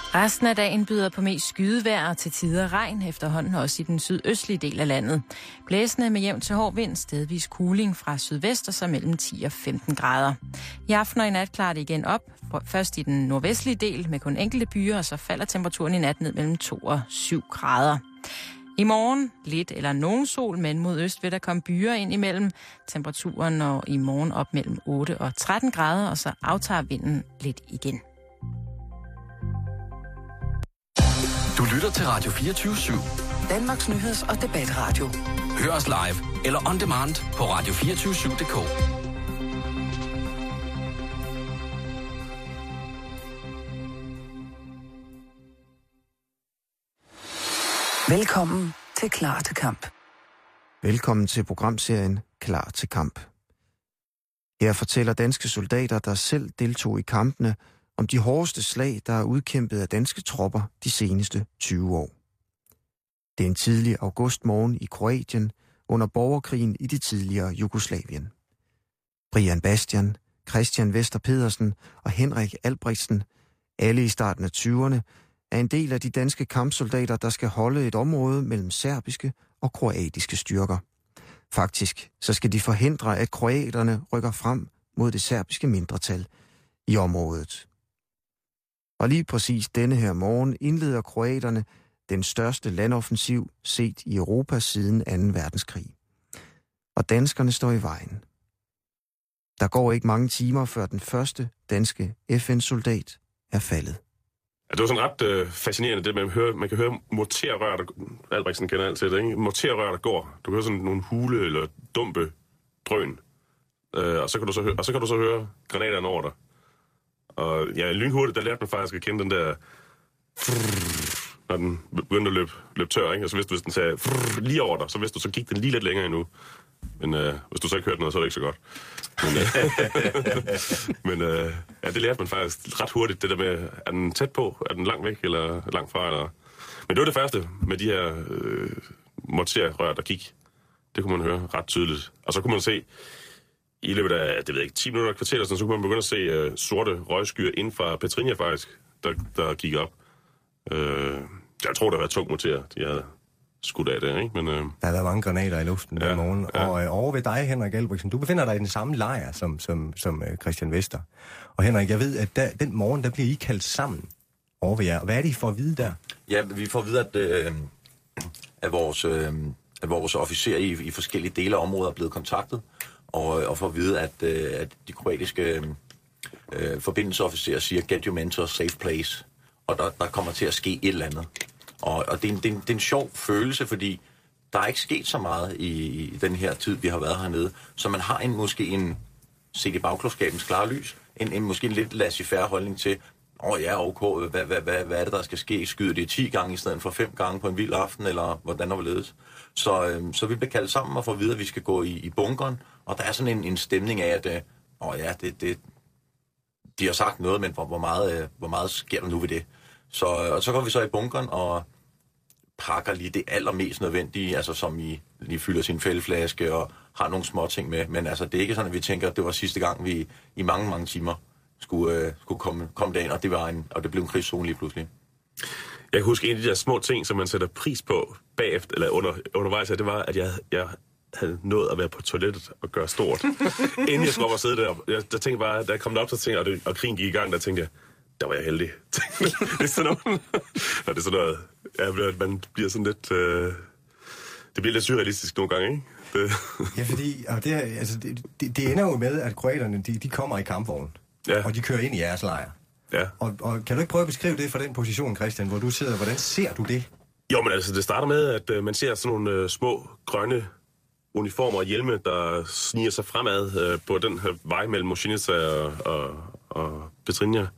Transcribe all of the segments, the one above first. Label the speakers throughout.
Speaker 1: Resten af dagen byder på mest skydevejr og til tider regn, efterhånden også i den sydøstlige del af landet. Blæsende med jævn til hård vind, stedvis kuling fra sydvest og så mellem 10 og 15 grader. I aften og i nat klarer det igen op. Først i den nordvestlige del med kun enkelte byer, og så falder temperaturen i nat ned mellem 2 og 7 grader. I morgen lidt eller nogen sol, men mod øst vil der komme byer ind imellem. Temperaturen når i morgen op mellem 8 og 13 grader, og så aftager vinden lidt igen.
Speaker 2: Du lytter til Radio 24/7. Danmarks nyheds- og debatradio. Hør os live eller on demand på radio247.dk. Velkommen til Klar til Kamp.
Speaker 3: Velkommen til programserien Klar til Kamp. Her fortæller danske soldater, der selv deltog i kampene, om de hårdeste slag, der er udkæmpet af danske tropper de seneste 20 år. Det er en tidlig augustmorgen i Kroatien under borgerkrigen i det tidligere Jugoslavien. Brian Bastian, Christian Vester Pedersen og Henrik Albrechtsen, alle i starten af 20'erne, er en del af de danske kampsoldater, der skal holde et område mellem serbiske og kroatiske styrker. Faktisk så skal de forhindre, at kroaterne rykker frem mod det serbiske mindretal i området. Og lige præcis denne her morgen indleder kroaterne den største landoffensiv set i Europa siden 2. verdenskrig. Og danskerne står i vejen. Der går ikke mange timer, før den første danske FN-soldat er faldet.
Speaker 4: Ja, det var sådan ret fascinerende, det man kan høre morterrør, der Albrechtsen kender altid det, ikke? Morterrør, der går. Du kan høre sådan nogle hule eller dumpe drøn. Og så kan du så høre granaterne over dig. Og ja, lynhurtigt, der lærte man faktisk at kende den der, når den begyndte at løbe tør, ikke? Og så hvis den sagde lige over dig, så hvis du så gik den lige lidt længere endnu. Men hvis du så ikke hørte noget, så er det ikke så godt. Men ja, det lærte man faktisk ret hurtigt, det der med, er den tæt på, er den langt væk eller langt fra? Eller... Men det var det første med de her morterrør, der gik. Det kunne man høre ret tydeligt. Og så kunne man se, i løbet af, det ved jeg ikke, 10 minutter kvarter, så kunne man begynde at se sorte røgskyer inden fra Petrinja faktisk, der gik op. Jeg tror, der var tung morter, de havde skudt af det, ikke? Men,
Speaker 5: der har været mange granater i luften den morgen. Ja. Og over ved dig, Henrik Albrechtsen, du befinder dig i den samme lejr som Christian Vester. Og Henrik, jeg ved, at den morgen, der bliver I kaldt sammen over ved jer. Hvad er det, I får at vide der?
Speaker 6: Ja, vi får at vide, at vores officerer i forskellige dele af området er blevet kontaktet, og får at vide, at de kroatiske forbindelsesofficerer siger, get your men to a safe place. Og der kommer til at ske et eller andet. Og det er en sjov følelse, fordi der er ikke sket så meget i den her tid, vi har været hernede. Så man har måske en, set i bagklodskabens klare lys, måske en lidt laissez-faire holdning til, okay, hvad er det, der skal ske? Skyder det 10 gange i stedet for 5 gange på en vild aften, eller hvordan der vil ledes? Så vi bliver kaldt sammen og får at vide, at vi skal gå i bunkeren, og der er sådan en stemning af, at de har sagt noget, men hvor meget sker der nu ved det? Så går vi så i bunkeren og pakker lige det allermest nødvendige, altså som I lige fylder sin fældeflaske og har nogle små ting med. Men altså, det er ikke sådan, at vi tænker, at det var sidste gang, vi i mange, mange timer skulle komme derind, og det blev en krigszone lige pludselig.
Speaker 4: Jeg kan huske en af de der små ting, som man sætter pris på bagefter, eller undervejs, det var, at jeg havde nået at være på toilettet og gøre stort. Inden jeg skulle op og sidde der, der tænkte bare, da jeg kom op, så tænkte jeg, og krigen gik i gang, der tænkte jeg, der var jeg heldig. Det er sådan noget, ja, man bliver sådan lidt, det bliver lidt surrealistisk nogle gange, ikke?
Speaker 5: Ja, fordi det ender jo med, at kroaterne, de kommer i kampvognen, ja, og de kører ind i jeres lejr. Ja. Og kan du ikke prøve at beskrive det fra den position, Christian, hvor du sidder? Hvordan ser du det? Jo, men altså, det starter med, at man ser sådan nogle små grønne uniformer og hjelme, der sniger sig fremad på den her vej mellem Mošinica og Petrinja.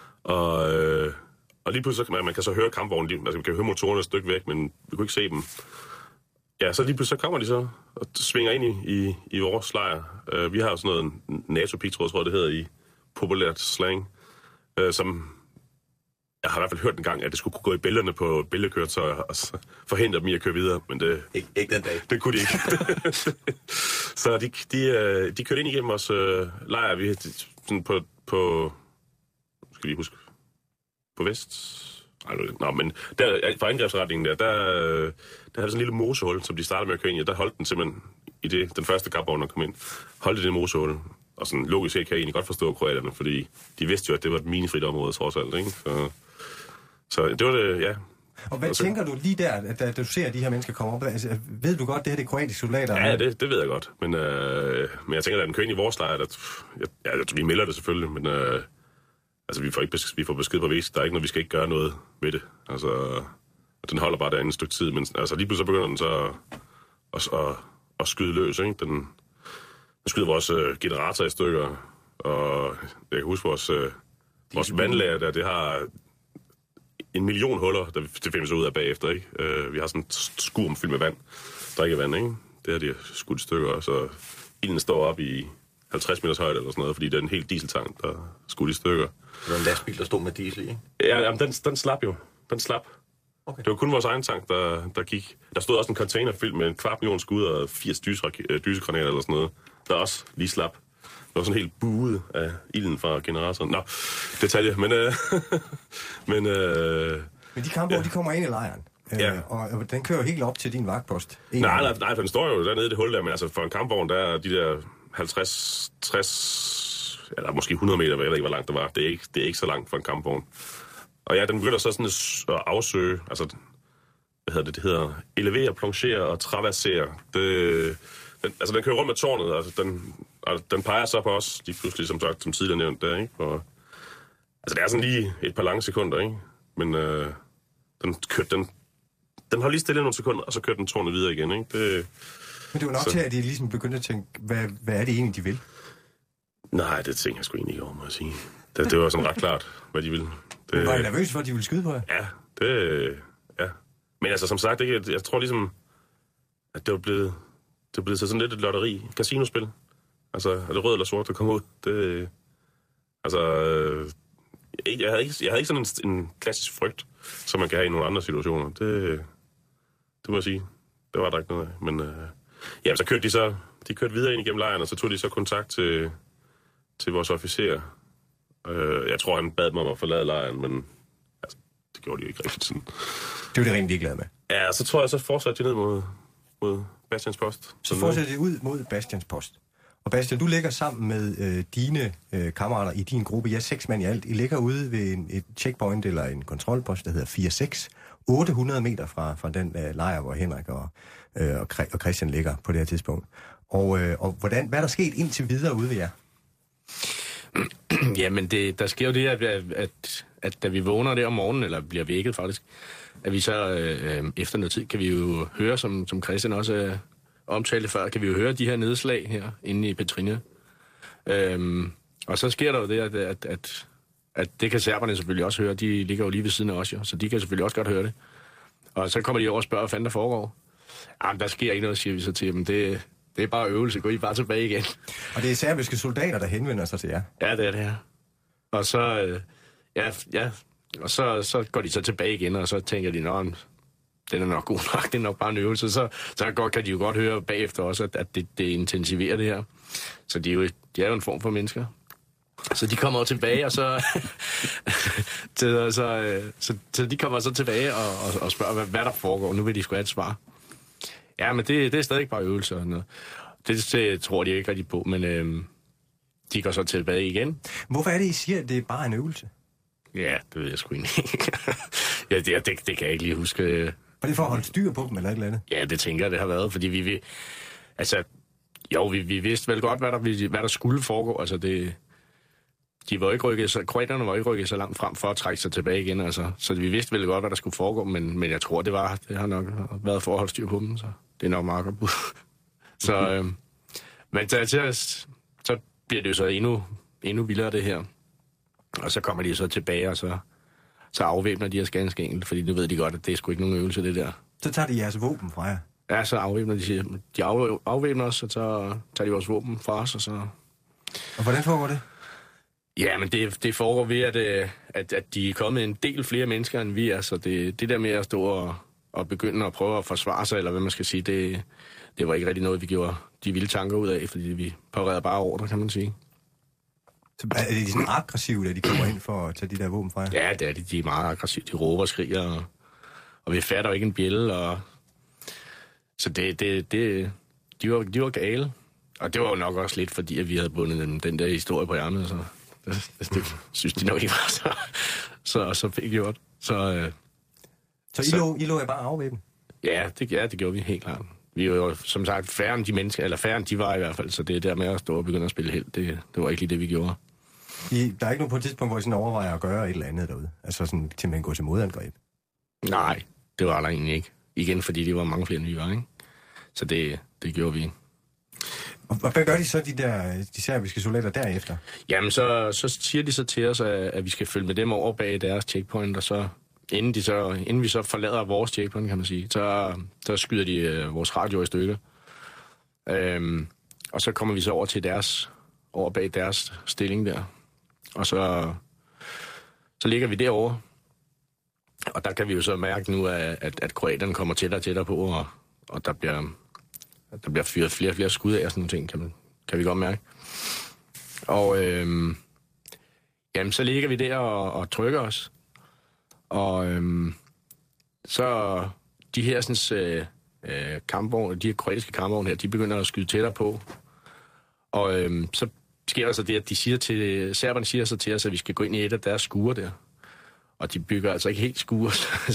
Speaker 5: Og lige pludselig, man kan så høre kampvognen, altså man kan høre motorerne et stykke væk, men vi kunne ikke se dem. Ja, så lige pludselig så kommer de så og svinger ind i vores lejr. Vi har jo sådan noget NATO-pigtråd, tror jeg det hedder i populært slang, som jeg har i hvert fald hørt en gang, at det skulle kunne gå i bælterne på bæltekøretøjer og så forhindre dem i at køre videre, men det...
Speaker 6: Ikke den dag.
Speaker 4: Det kunne de ikke. Så de kørte ind igennem vores lejr. Vi sådan på skal vi huske, på Nå, men der, fra angrebsretningen der havde sådan en lille mosehul, som de startede med at køre ind i, og der holdt den simpelthen i den første kampvogn, der kom ind. Holdt det mosehul. Og sådan logisk kan jeg egentlig godt forstå kroaterne, fordi de vidste jo, at det var et minefrit område, trods alt, ikke? Så det var det, ja. Og
Speaker 5: hvad tænker du lige der, da du ser de her mennesker komme op? Altså, ved du godt, det her det er kroatiske soldater?
Speaker 4: Ja, det ved jeg godt. Men jeg tænker, at den kører ind i vores lejr, vi melder det selvfølgelig, men altså, vi får besked på væs. Der er ikke noget, vi skal ikke gøre noget ved det. Altså, den holder bare derinde et stykke tid, men altså, lige pludselig begynder den så at skyde løs, ikke? Den skyder vores generator i stykker, og jeg kan huske vores vandlager der, det har 1 million huller, der det finder sig ud af bagefter, ikke? Vi har sådan et skurm fyldt med vand, drikkevand, ikke? Det har de skudt i stykker, og så ilden står op i 50 meters højde eller sådan noget, fordi det er en helt dieseltank, der er skudt i stykker.
Speaker 6: Det var en lastbil, der stod med diesel i, ikke?
Speaker 4: Ja, jamen, den slap jo. Den slap. Okay. Det var kun vores egen tank, der gik. Der stod også en container fyldt med 250.000 skud og 80 dysegranater eller sådan noget, der også lige slap. Det var sådan helt buet af ilden fra generatoren. Nå, detalje, men
Speaker 5: de kampe, de kommer ind i lejren. Ja. Og den kører jo helt op til din vagtpost.
Speaker 4: Nej, for den står jo dernede i det hul der, men altså for en kampvogn, der er de der 50, 60, eller måske 100 meter, jeg ved ikke, hvor langt det var. Det er ikke så langt for en kampvogn. Og ja, den begynder så sådan at afsøge, altså, det hedder elevere, plongere og traversere. Den kører rundt med tårnet, altså den peger så på os, lige pludselig, som sagt, som tidligere nævnt der, ikke? Og, altså, det er sådan lige et par lange sekunder, ikke? Men den har lige stille nogle sekunder, og så kører den tårnet videre igen, ikke?
Speaker 5: Men det er jo nok til, at de ligesom begyndte at tænke, hvad er det egentlig, de vil?
Speaker 4: Nej, det tænker jeg sgu egentlig ikke over, må jeg sige. Det var sådan ret klart, hvad de ville.
Speaker 5: Var I nervøs for, at de ville skyde på jer?
Speaker 4: Ja. Men altså, som sagt, jeg tror ligesom, at det er blevet sådan lidt et lotteri, casinospil. Altså, er det rød eller sort, der kommer ud? Jeg havde ikke sådan en klassisk frygt, som man kan have i nogle andre situationer. Det må jeg sige. Det var der ikke noget af. Men så kørte de kørte videre ind igennem lejren, og så tog de så kontakt til vores officer. Jeg tror, han bad mig om at forlade lejren, men altså, det gjorde de jo ikke rigtig sådan.
Speaker 5: Det var det rent ligeglade med.
Speaker 4: Ja, så tror jeg, så fortsatte de ned mod Bastians post.
Speaker 5: Så fortsætter de ud mod Bastians post. Og Bastian, du ligger sammen med dine kammerater i din gruppe. Jeg er 6 mand i alt. I ligger ude ved et checkpoint eller en kontrolpost, der hedder 4-6. 800 meter fra den lejr, hvor Henrik og Christian ligger på det her tidspunkt. Og hvad er der sket indtil videre ude ved jer?
Speaker 7: Jamen, der sker jo det, at da vi vågner der om morgenen, eller bliver vækket faktisk, at vi så efter noget tid kan vi jo høre, som Christian også omtalte før, kan vi jo høre de her nedslag her inde i Petrinja. Og så sker der jo det, at det kan serberne selvfølgelig også høre. De ligger jo lige ved siden af os, jo, så de kan selvfølgelig også godt høre det. Og så kommer de over og spørger, hvad fanden der foregår. Jamen, der sker ikke noget, siger vi så til dem. Det er bare øvelse. Gå I bare tilbage igen.
Speaker 5: Og det er serbiske soldater, der henvender sig til jer?
Speaker 7: Ja, det er det her. Og så, og så går de så tilbage igen, og så tænker de, den er nok god nok, det er nok bare en øvelse. Så kan de jo godt høre bagefter også, at det intensiverer det her. Så de er jo en form for mennesker. Så de kommer tilbage, og så de kommer så tilbage og spørger, hvad der foregår. Nu vil de sgu have et svar. Ja, men det er stadig bare øvelser og noget. Det tror de ikke rigtig på, men de går så tilbage igen.
Speaker 5: Hvorfor er det, I siger, at det er bare en øvelse?
Speaker 7: Ja, det ved jeg sgu ikke. det kan jeg ikke lige huske.
Speaker 5: Var det for at holde styr på dem, eller et eller andet?
Speaker 7: Ja, det tænker jeg, det har været, fordi vi vidste vel godt, hvad der skulle foregå. Altså, kroaterne var ikke rykket så langt frem for at trække sig tilbage igen, altså. Så vi vidste vel godt, hvad der skulle foregå, men jeg tror, det har nok været for at holde styr på dem, så det er nok meget godt bud. Så, men så bliver det jo så endnu vildere, det her. Og så kommer de så tilbage, og så afvæbner de os ganske enkelt, fordi nu ved de godt, at det er sgu ikke nogen øvelse, det der.
Speaker 5: Så tager de jeres våben fra jer?
Speaker 7: Ja, så afvæbner de afvæbner os, og så tager de vores våben fra os, og så...
Speaker 5: Og hvordan foregår det?
Speaker 7: Ja, men det foregår ved, at de er kommet en del flere mennesker, end vi er, så det der med at stå og begynde at prøve at forsvare sig, eller hvad man skal sige, det var ikke rigtig noget, vi gjorde de vilde tanker ud af, fordi vi parerede bare ordre, kan man sige.
Speaker 5: Så er de sådan aggressive, da de kommer ind for at tage de der våben fra jer?
Speaker 7: Ja, det er de. De er meget aggressive. De råber og skriger, og vi fatter jo ikke en bjælde. Så de var gale. Og det var jo nok også lidt, fordi at vi havde bundet den der historie på hjernen, så det synes de nok ikke var så fik gjort. Så
Speaker 5: I lå bare afvæbnet?
Speaker 7: Ja, det gjorde vi helt klart. Vi var jo som sagt færre end de mennesker, eller færre end de var i hvert fald, så det der med at stå og begynde at spille held, det var ikke lige det, vi gjorde.
Speaker 5: Der er ikke nogen på et tidspunkt, hvor I sådan overvejer at gøre et eller andet derude? Altså sådan til man går til modangreb?
Speaker 7: Nej, det var der egentlig ikke. Igen, fordi det var mange flere, end vi var, ikke? Så det gjorde vi.
Speaker 5: Og hvad gør de så, de serbiske soldater derefter?
Speaker 7: Jamen, så siger de så til os, at vi skal følge med dem over bag deres checkpoint, og så inden vi så forlader vores checkpoint, kan man sige, så skyder de vores radio i stykker. Og så kommer vi så over bag deres stilling der. Og så ligger vi derovre. Og der kan vi jo så mærke nu, at kroaterne kommer tættere og tættere på, og der bliver fyret flere og flere skud af og sådan nogle ting, kan vi godt mærke. Og jamen, så ligger vi der og trykker os. Og så de her sådan, kampvogne, de her kroatiske kampvogne her, de begynder at skyde tættere på. Og så sker der så det, at serberne siger så til os, at vi skal gå ind i et af deres skure der. Og de bygger altså ikke helt skure,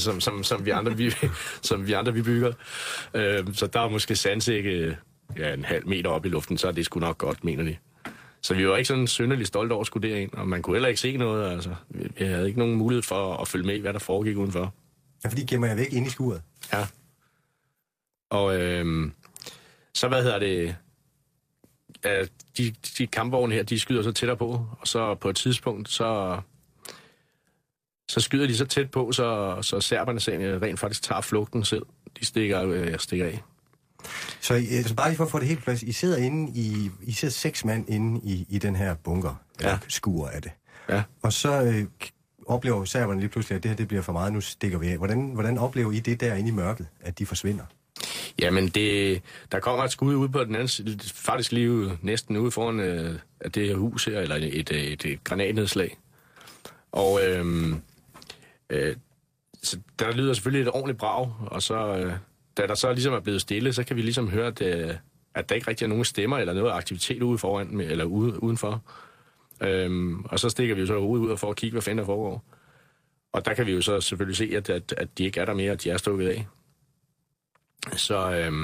Speaker 7: som vi andre vi bygger. Så der er måske sandsække en halv meter op i luften, så er det sgu nok godt, mener de. Så vi var ikke sådan synderligt stolte over at skulle derind, og man kunne heller ikke se noget. Altså. Vi havde ikke nogen mulighed for at følge med i, hvad der foregik udenfor.
Speaker 5: Ja, fordi gemmer jeg væk inde i skuret.
Speaker 7: Ja. Og så de kampvogne her, de skyder så tættere på, og så på et tidspunkt, så skyder de så tæt på, så serberne rent faktisk tager flugten selv. De stikker af.
Speaker 5: Så bare lige for at få det helt plads. I sidder 6 mand inde i den her bunker.
Speaker 7: Ja.
Speaker 5: Skur af det.
Speaker 7: Ja.
Speaker 5: Og så oplever serberne lige pludselig, at det her det bliver for meget, nu stikker vi af. Hvordan oplever I det der inde i mørket, at de forsvinder?
Speaker 7: Jamen, der kommer et skud ud på den anden side, faktisk lige næsten ude foran det her hus her, eller et granatnedslag. Og så der lyder selvfølgelig et ordentligt brag, og så da der så ligesom er blevet stille, så kan vi ligesom høre, at der ikke rigtig er nogen stemmer eller noget aktivitet ude foran, eller udenfor. Og så stikker vi jo så ud for at kigge, hvad fanden der foregår. Og der kan vi jo så selvfølgelig se, at de ikke er der mere, og de er stukket af. Så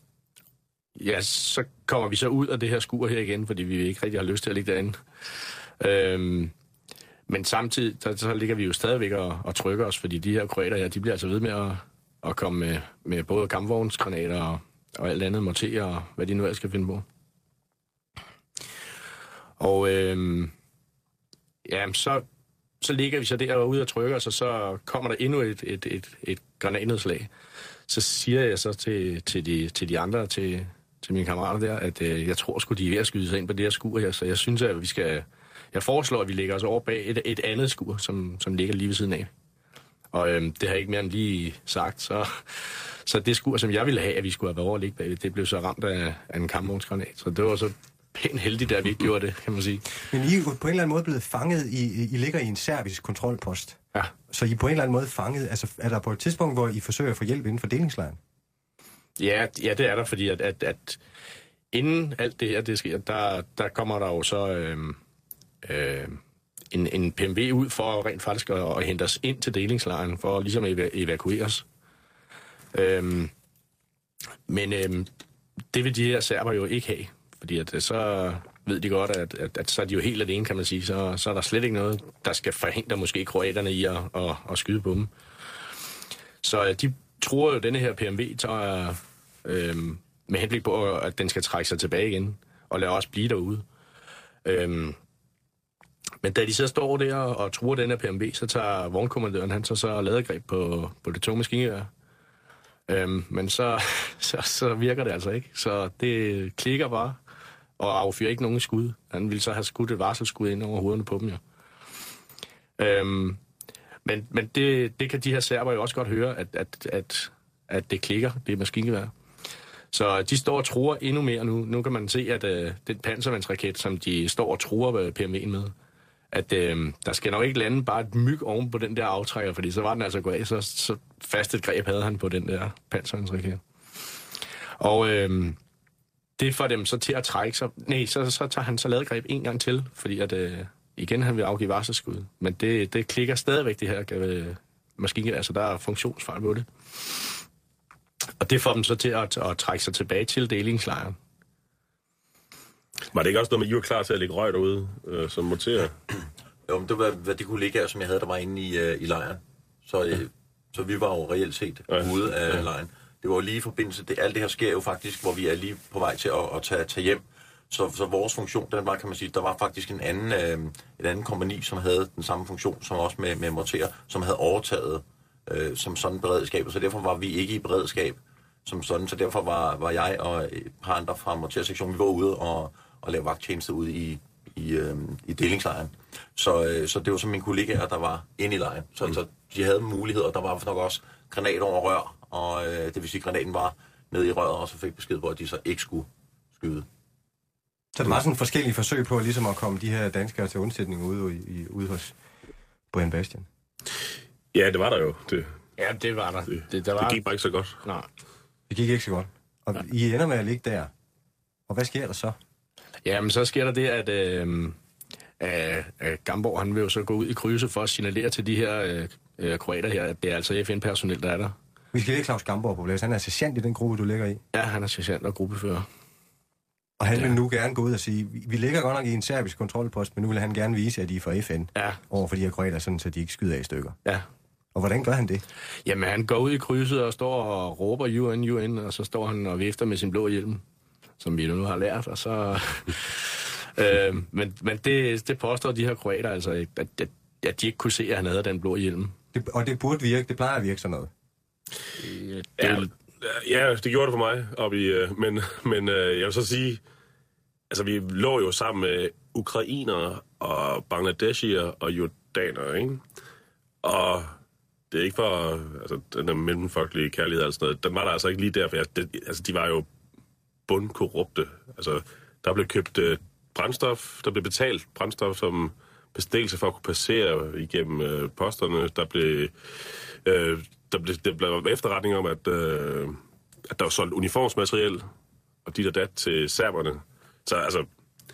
Speaker 7: så kommer vi så ud af det her skur her igen, fordi vi ikke rigtig har lyst til at ligge derinde. Men samtidig, så ligger vi jo stadigvæk og trykker os, fordi de her kroater her, de bliver altså ved med at komme med både kampvognsgranater og alt andet morterer, og hvad de nu ellers skal finde på. Og så ligger vi så derude og trykker os, og så kommer der endnu et granatnedslag. Så siger jeg så til de andre, til mine kammerater der, at jeg tror sgu, de er ved at skyde sig ind på det her skur her, så jeg synes, at jeg foreslår, at vi lægger os over bag et andet skur, som ligger lige ved siden af. Og det har jeg ikke mere end lige sagt, så det skur, som jeg ville have, at vi skulle have været over at ligge bag, det blev så ramt af en kampvognsgranat. Så det var så pænt heldigt, at vi ikke gjorde det, kan man sige.
Speaker 5: Men I er på en eller anden måde blevet fanget, I ligger i en serbisk kontrolpost.
Speaker 7: Ja.
Speaker 5: Så I er på en eller anden måde fanget, altså er der på et tidspunkt, hvor I forsøger at få hjælp inden for delingslejren?
Speaker 7: Ja, det er der, fordi at inden alt det her, det sker, der kommer der jo så en PMV ud for rent faktisk at hente os ind til delingslejren, for ligesom at evakuere os. Men det vil de her serber jo ikke have, fordi at så ved de godt, at så er de jo helt alene, kan man sige. Så er der slet ikke noget, der skal forhindre måske kroaterne i at skyde på dem. Så de tror jo, denne her PMV tager med henblik på, at den skal trække sig tilbage igen, og lade os blive derude. Men da de så står der og truer den her PMV, så tager vognkommandøren han så ladergreb på det tunge maskingevær. Men så virker det altså ikke. Så det klikker bare og affyrer ikke nogen skud. Han ville så have skudt et varselsskud ind over hovederne på dem, jo. Men det kan de her serber jo også godt høre, at det klikker, det er maskingevær. Så de står og truer endnu mere nu. Nu kan man se, at den panservandsraket, som de står og truer PME'en med, at der skal nok ikke lande bare et myg oven på den der aftrækker, fordi så var den altså gået af, så fast et greb havde han på den der panservandsraket. Og det får dem så til at trække sig. Nej, så tager han så ladegreb en gang til, fordi at igen han vil afgive varselsskud. Men det klikker stadigvæk det her maskingevær, altså der er funktionsfejl på det. Og det får dem så til at trække sig tilbage til delingslejren.
Speaker 4: Var det ikke også noget med, at I var klar til at lægge røg derude, som morterer?
Speaker 6: Jo, men det var hvad de kollegaer, som jeg havde, der var inde i lejren. Så vi var jo reelt set ude af lejren. Det var jo lige i forbindelse, alt det her sker jo faktisk, hvor vi er lige på vej til at tage hjem. Så vores funktion, den var, kan man sige, der var faktisk et andet kompagni, som havde den samme funktion, som også med morterer, som havde overtaget som sådan beredskab. Så derfor var vi ikke i beredskab som sådan. Så derfor var jeg og et par andre fra mortersektionen, vi var ude og lave vagttjeneste ude i delingslejren. Så det var så mine kollegaer, der var inde i lejren. Så de havde muligheder. Der var nok også granat over rør, og det vil sige, at granaten var nede i røret, og så fik besked på, at de så ikke skulle skyde.
Speaker 5: Så der var sådan forskellige forsøg på ligesom at komme de her danskere til undsætning ude hos Brian Bastian?
Speaker 4: Ja, det var der jo.
Speaker 7: Ja, det var der.
Speaker 4: Det gik bare ikke så godt.
Speaker 7: Nej.
Speaker 5: Det gik ikke så godt. Og I ender med at ligge der. Og hvad sker der så?
Speaker 7: Jamen, så sker der det, at Gamborg, han vil jo så gå ud i krydse for at signalere til de her kroater her, at det er altså FN-personel, der er der. Vi
Speaker 5: skal ikke Claus Gamborg på plads. Han er sergeant i den gruppe, du ligger i.
Speaker 7: Ja, han er sergeant og gruppefører.
Speaker 5: Og han vil nu gerne gå ud og sige, vi ligger godt nok i en serbisk kontrolpost, men nu vil han gerne vise, at de er for FN over for de her kroater, sådan, så de ikke skyder af i stykker.
Speaker 7: Ja.
Speaker 5: Og hvordan gør han det?
Speaker 7: Jamen, han går ud i krydset og står og råber UN, og så står han og vifter med sin blå hjelm, som vi nu har lært, og så... men det påstår de her kroater altså, at de ikke kunne se, at han havde den blå hjelm.
Speaker 5: Og det burde virke, det plejer at virke sådan noget.
Speaker 4: Ja, det gjorde det for mig. Men jeg vil så sige, altså vi lå jo sammen med ukrainere og bangladeshier og jordanere, ikke? Og det er ikke for, altså den der mellemfolkelige kærlighed og sådan noget, den var der altså ikke lige der, for de var jo bundkorrupte. Altså, der blev købt brændstof, der blev betalt brændstof som bestikkelse for at kunne passere igennem posterne. Der blev efterretning om, at der var solgt uniformsmateriel og dit og dat til serberne. Så altså,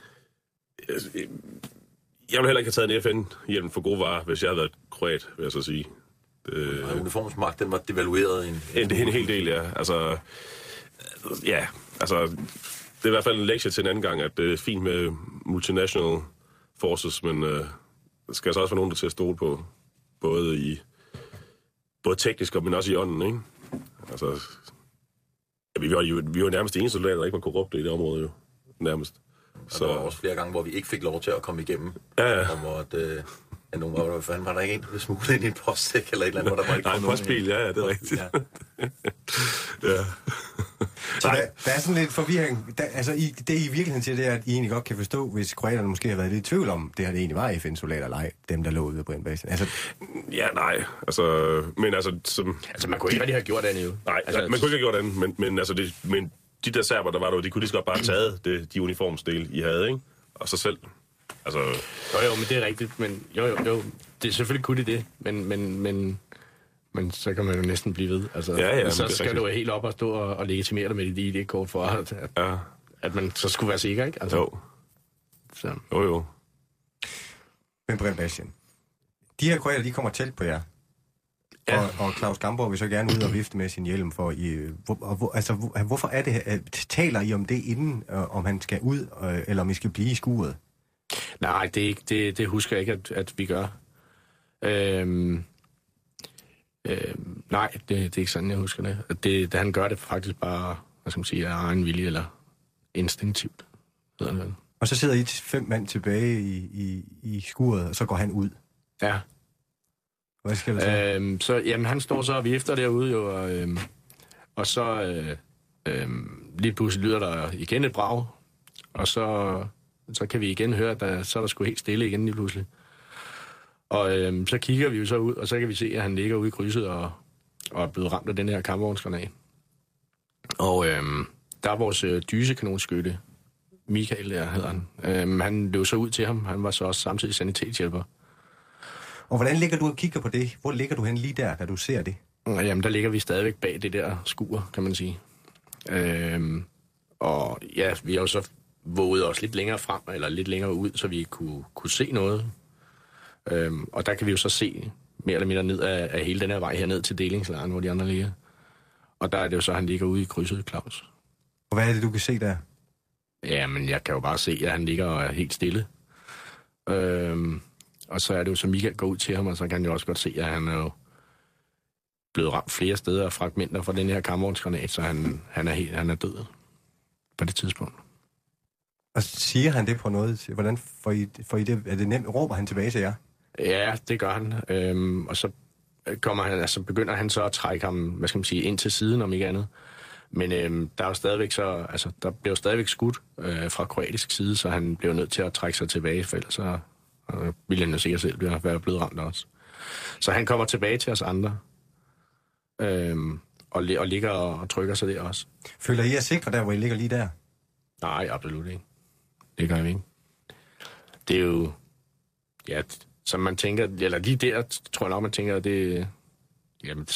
Speaker 4: jeg ville heller ikke have taget en FN-hjelm for gode varer, hvis jeg havde været kroat, vil jeg så sige.
Speaker 6: Uniformsmagt, den var devalueret
Speaker 4: en hel del, ja. Altså, det er i hvert fald en lektie til en anden gang, at det er fint med multinational forces, men der skal altså også være nogen, der til at stole på, både teknisk, men også i ånden, ikke? Altså, vi var nærmest de eneste soldater, der ikke var korrupte i det område, jo. Nærmest.
Speaker 6: Så der var også flere gange, hvor vi ikke fik lov til at komme igennem.
Speaker 4: Ja.
Speaker 6: Og hvor var der ikke en, der blev smuglet ind i en postsæk eller et eller andet, hvor der var ikke
Speaker 4: en postbil, ja, det er rigtigt. Ja.
Speaker 5: Så der er sådan lidt forvirring. Det I virkeligheden siger, det er, at I egentlig godt kan forstå, hvis kroaterne måske har været lidt i tvivl om, det her det egentlig var FN-soldater eller ej, dem der lå ude på Brian-basen. Altså...
Speaker 4: Ja, nej. Men
Speaker 7: man kunne ikke rigtig have gjort andet jo.
Speaker 4: Nej, man kunne ikke have gjort andet, men de der serber, der var der, de kunne lige så godt bare have taget de uniformsdele, I havde, ikke? Og så selv. Altså...
Speaker 7: Jo, men det er rigtigt, men jo, det er selvfølgelig kunne det, men så kan man jo næsten blive ved. Altså,
Speaker 4: ja,
Speaker 7: så skal du jo helt op og stå og legitimere dig med dit ID-kort for, at man så skulle være sikker, ikke? Altså,
Speaker 4: jo.
Speaker 7: Så.
Speaker 4: Jo.
Speaker 5: Men Brian Bastian, de her kroater, de kommer tæt på jer. Ja. Og Claus Gamborg vil så gerne ud og vifte med sin hjelm for hvorfor er det, taler I om det inden, om han skal ud, eller om I skal blive i skuret?
Speaker 7: Nej, det husker jeg ikke, at vi gør. Nej, det er ikke sådan, jeg husker det. Han gør det faktisk bare, hvad skal man sige, af egen vilje, eller instinktivt.
Speaker 5: Og så sidder I 5 mand tilbage i skuret, og så går han ud?
Speaker 7: Ja.
Speaker 5: Hvad skal der
Speaker 7: så? Jamen, han står så og vifter derude, jo, og så lige pludselig lyder der igen et brag, og så kan vi igen høre, at så er der sgu helt stille igen lige pludselig. Og så kigger vi jo så ud, og så kan vi se, at han ligger ude i krydset og er blevet ramt af den her kampvognsgranat. Og der er vores dysekanonskytte, Michael, der hedder han. Han løb så ud til ham. Han var så også samtidig sanitetshjælper.
Speaker 5: Og hvordan ligger du og kigger på det? Hvor ligger du hen lige der, da du ser det?
Speaker 7: Jamen, der ligger vi stadigvæk bag det der skur, kan man sige. Og ja, vi har jo så våget os lidt længere frem, eller lidt længere ud, så vi kunne se noget. Og der kan vi jo så se mere eller mindre ned af hele den her vej herned til delingslejren, hvor de andre ligger. Og der er det jo så, han ligger ude i krydset, Claus.
Speaker 5: Og hvad er det, du kan se der?
Speaker 7: Jamen, jeg kan jo bare se, at han ligger og er helt stille. Og så er det jo så, Michael går ud til ham, og så kan han jo også godt se, at han er jo blevet ramt flere steder af fragmenter fra den her kampvognsgranat, så han er død på det tidspunkt.
Speaker 5: Og siger han det på noget? Hvordan får I det? Er det nemt? Råber han tilbage til jer?
Speaker 7: Ja, det gør han. Og så begynder han så at trække ham, hvad skal man sige, ind til siden, om ikke andet. Men der er jo stadigvæk der bliver jo stadigvæk skudt fra kroatisk side, så han bliver nødt til at trække sig tilbage, for ellers så ville han jo sikkert selv være blevet ramt også. Så han kommer tilbage til os andre, og ligger og trykker sig der også.
Speaker 5: Føler I jer sikre der, hvor I ligger lige der?
Speaker 7: Nej, absolut ikke. Det gør vi ikke. Det er jo, ja, som man tænker, eller lige der, tror jeg nok, man tænker, at det, jamen,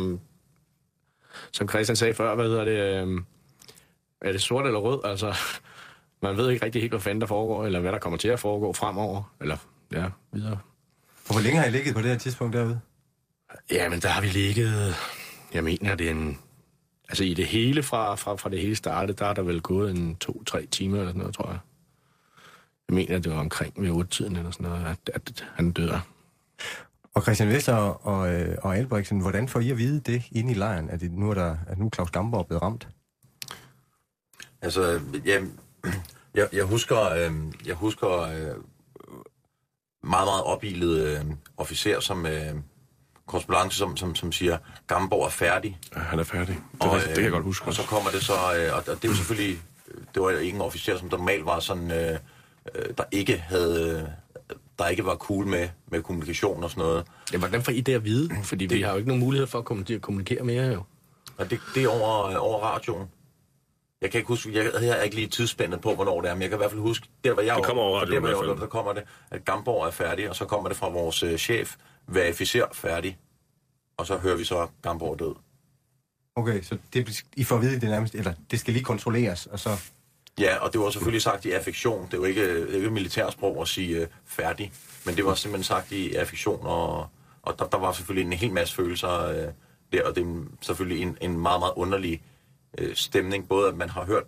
Speaker 7: som Christian sagde før, hvad hedder det, er det sort eller rød? Altså, man ved ikke rigtig helt, hvad fanden der foregår, eller hvad der kommer til at foregå fremover, eller ja, videre.
Speaker 5: Og hvor længe har I ligget på det her tidspunkt derude?
Speaker 7: Jamen, der har vi ligget, jeg mener, det er en, altså i det hele, fra det hele startede, der er der vel gået en 2-3 timer eller sådan noget, tror jeg. Jeg mener, det var omkring ved 8-tiden eller sådan noget, at han dør. Og
Speaker 5: Christian Vester og Albrechtsen, hvordan får I at vide det inde i lejren, at nu Claus Gamborg er blevet ramt?
Speaker 6: Altså, jeg husker meget, meget opildede officer som korrespondance, som siger, Gamborg er færdig.
Speaker 4: Ja, han er færdig. Det kan jeg godt huske.
Speaker 6: Og så kommer det så, og det er jo selvfølgelig, det var ikke en officer, som normalt var sådan, der ikke var cool med kommunikation og sådan noget.
Speaker 7: Ja, hvordan får I det at vide? Fordi vi har jo ikke nogen mulighed for at kommunikere mere, jo.
Speaker 6: Og det er over radioen. Jeg kan ikke huske, jeg har ikke lige tidsspændet på, hvornår det er, men jeg kan i hvert fald huske, der var jeg
Speaker 4: det kommer over radioen i hvert fald.
Speaker 6: Der kommer det, at Gamborg er færdig, og så kommer det fra vores chef, verificer færdig, og så hører vi så, at Gamborg er død.
Speaker 5: Okay, så I får at vide det nærmest, eller det skal lige kontrolleres, og så...
Speaker 6: Ja, og det var selvfølgelig sagt i affektion. Det er jo ikke militærsprog at sige færdig, men det var simpelthen sagt i affektion, og der var selvfølgelig en hel masse følelser der, og det er selvfølgelig en meget, meget underlig stemning. Både at man har hørt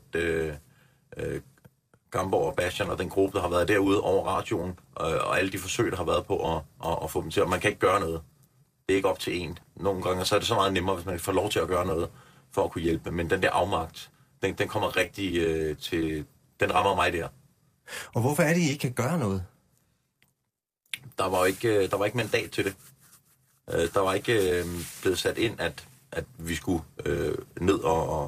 Speaker 6: Gamborg og Bastian og den gruppe, der har været derude over radioen, og alle de forsøg, der har været på at få dem til, og man kan ikke gøre noget. Det er ikke op til en. Nogle gange så er det så meget nemmere, hvis man får lov til at gøre noget for at kunne hjælpe, men den der afmagt, den kommer rigtig til... Den rammer mig der.
Speaker 5: Og hvorfor er det, I ikke kan gøre noget?
Speaker 6: Der var ikke mandat til det. Der var ikke blevet sat ind, at vi skulle ned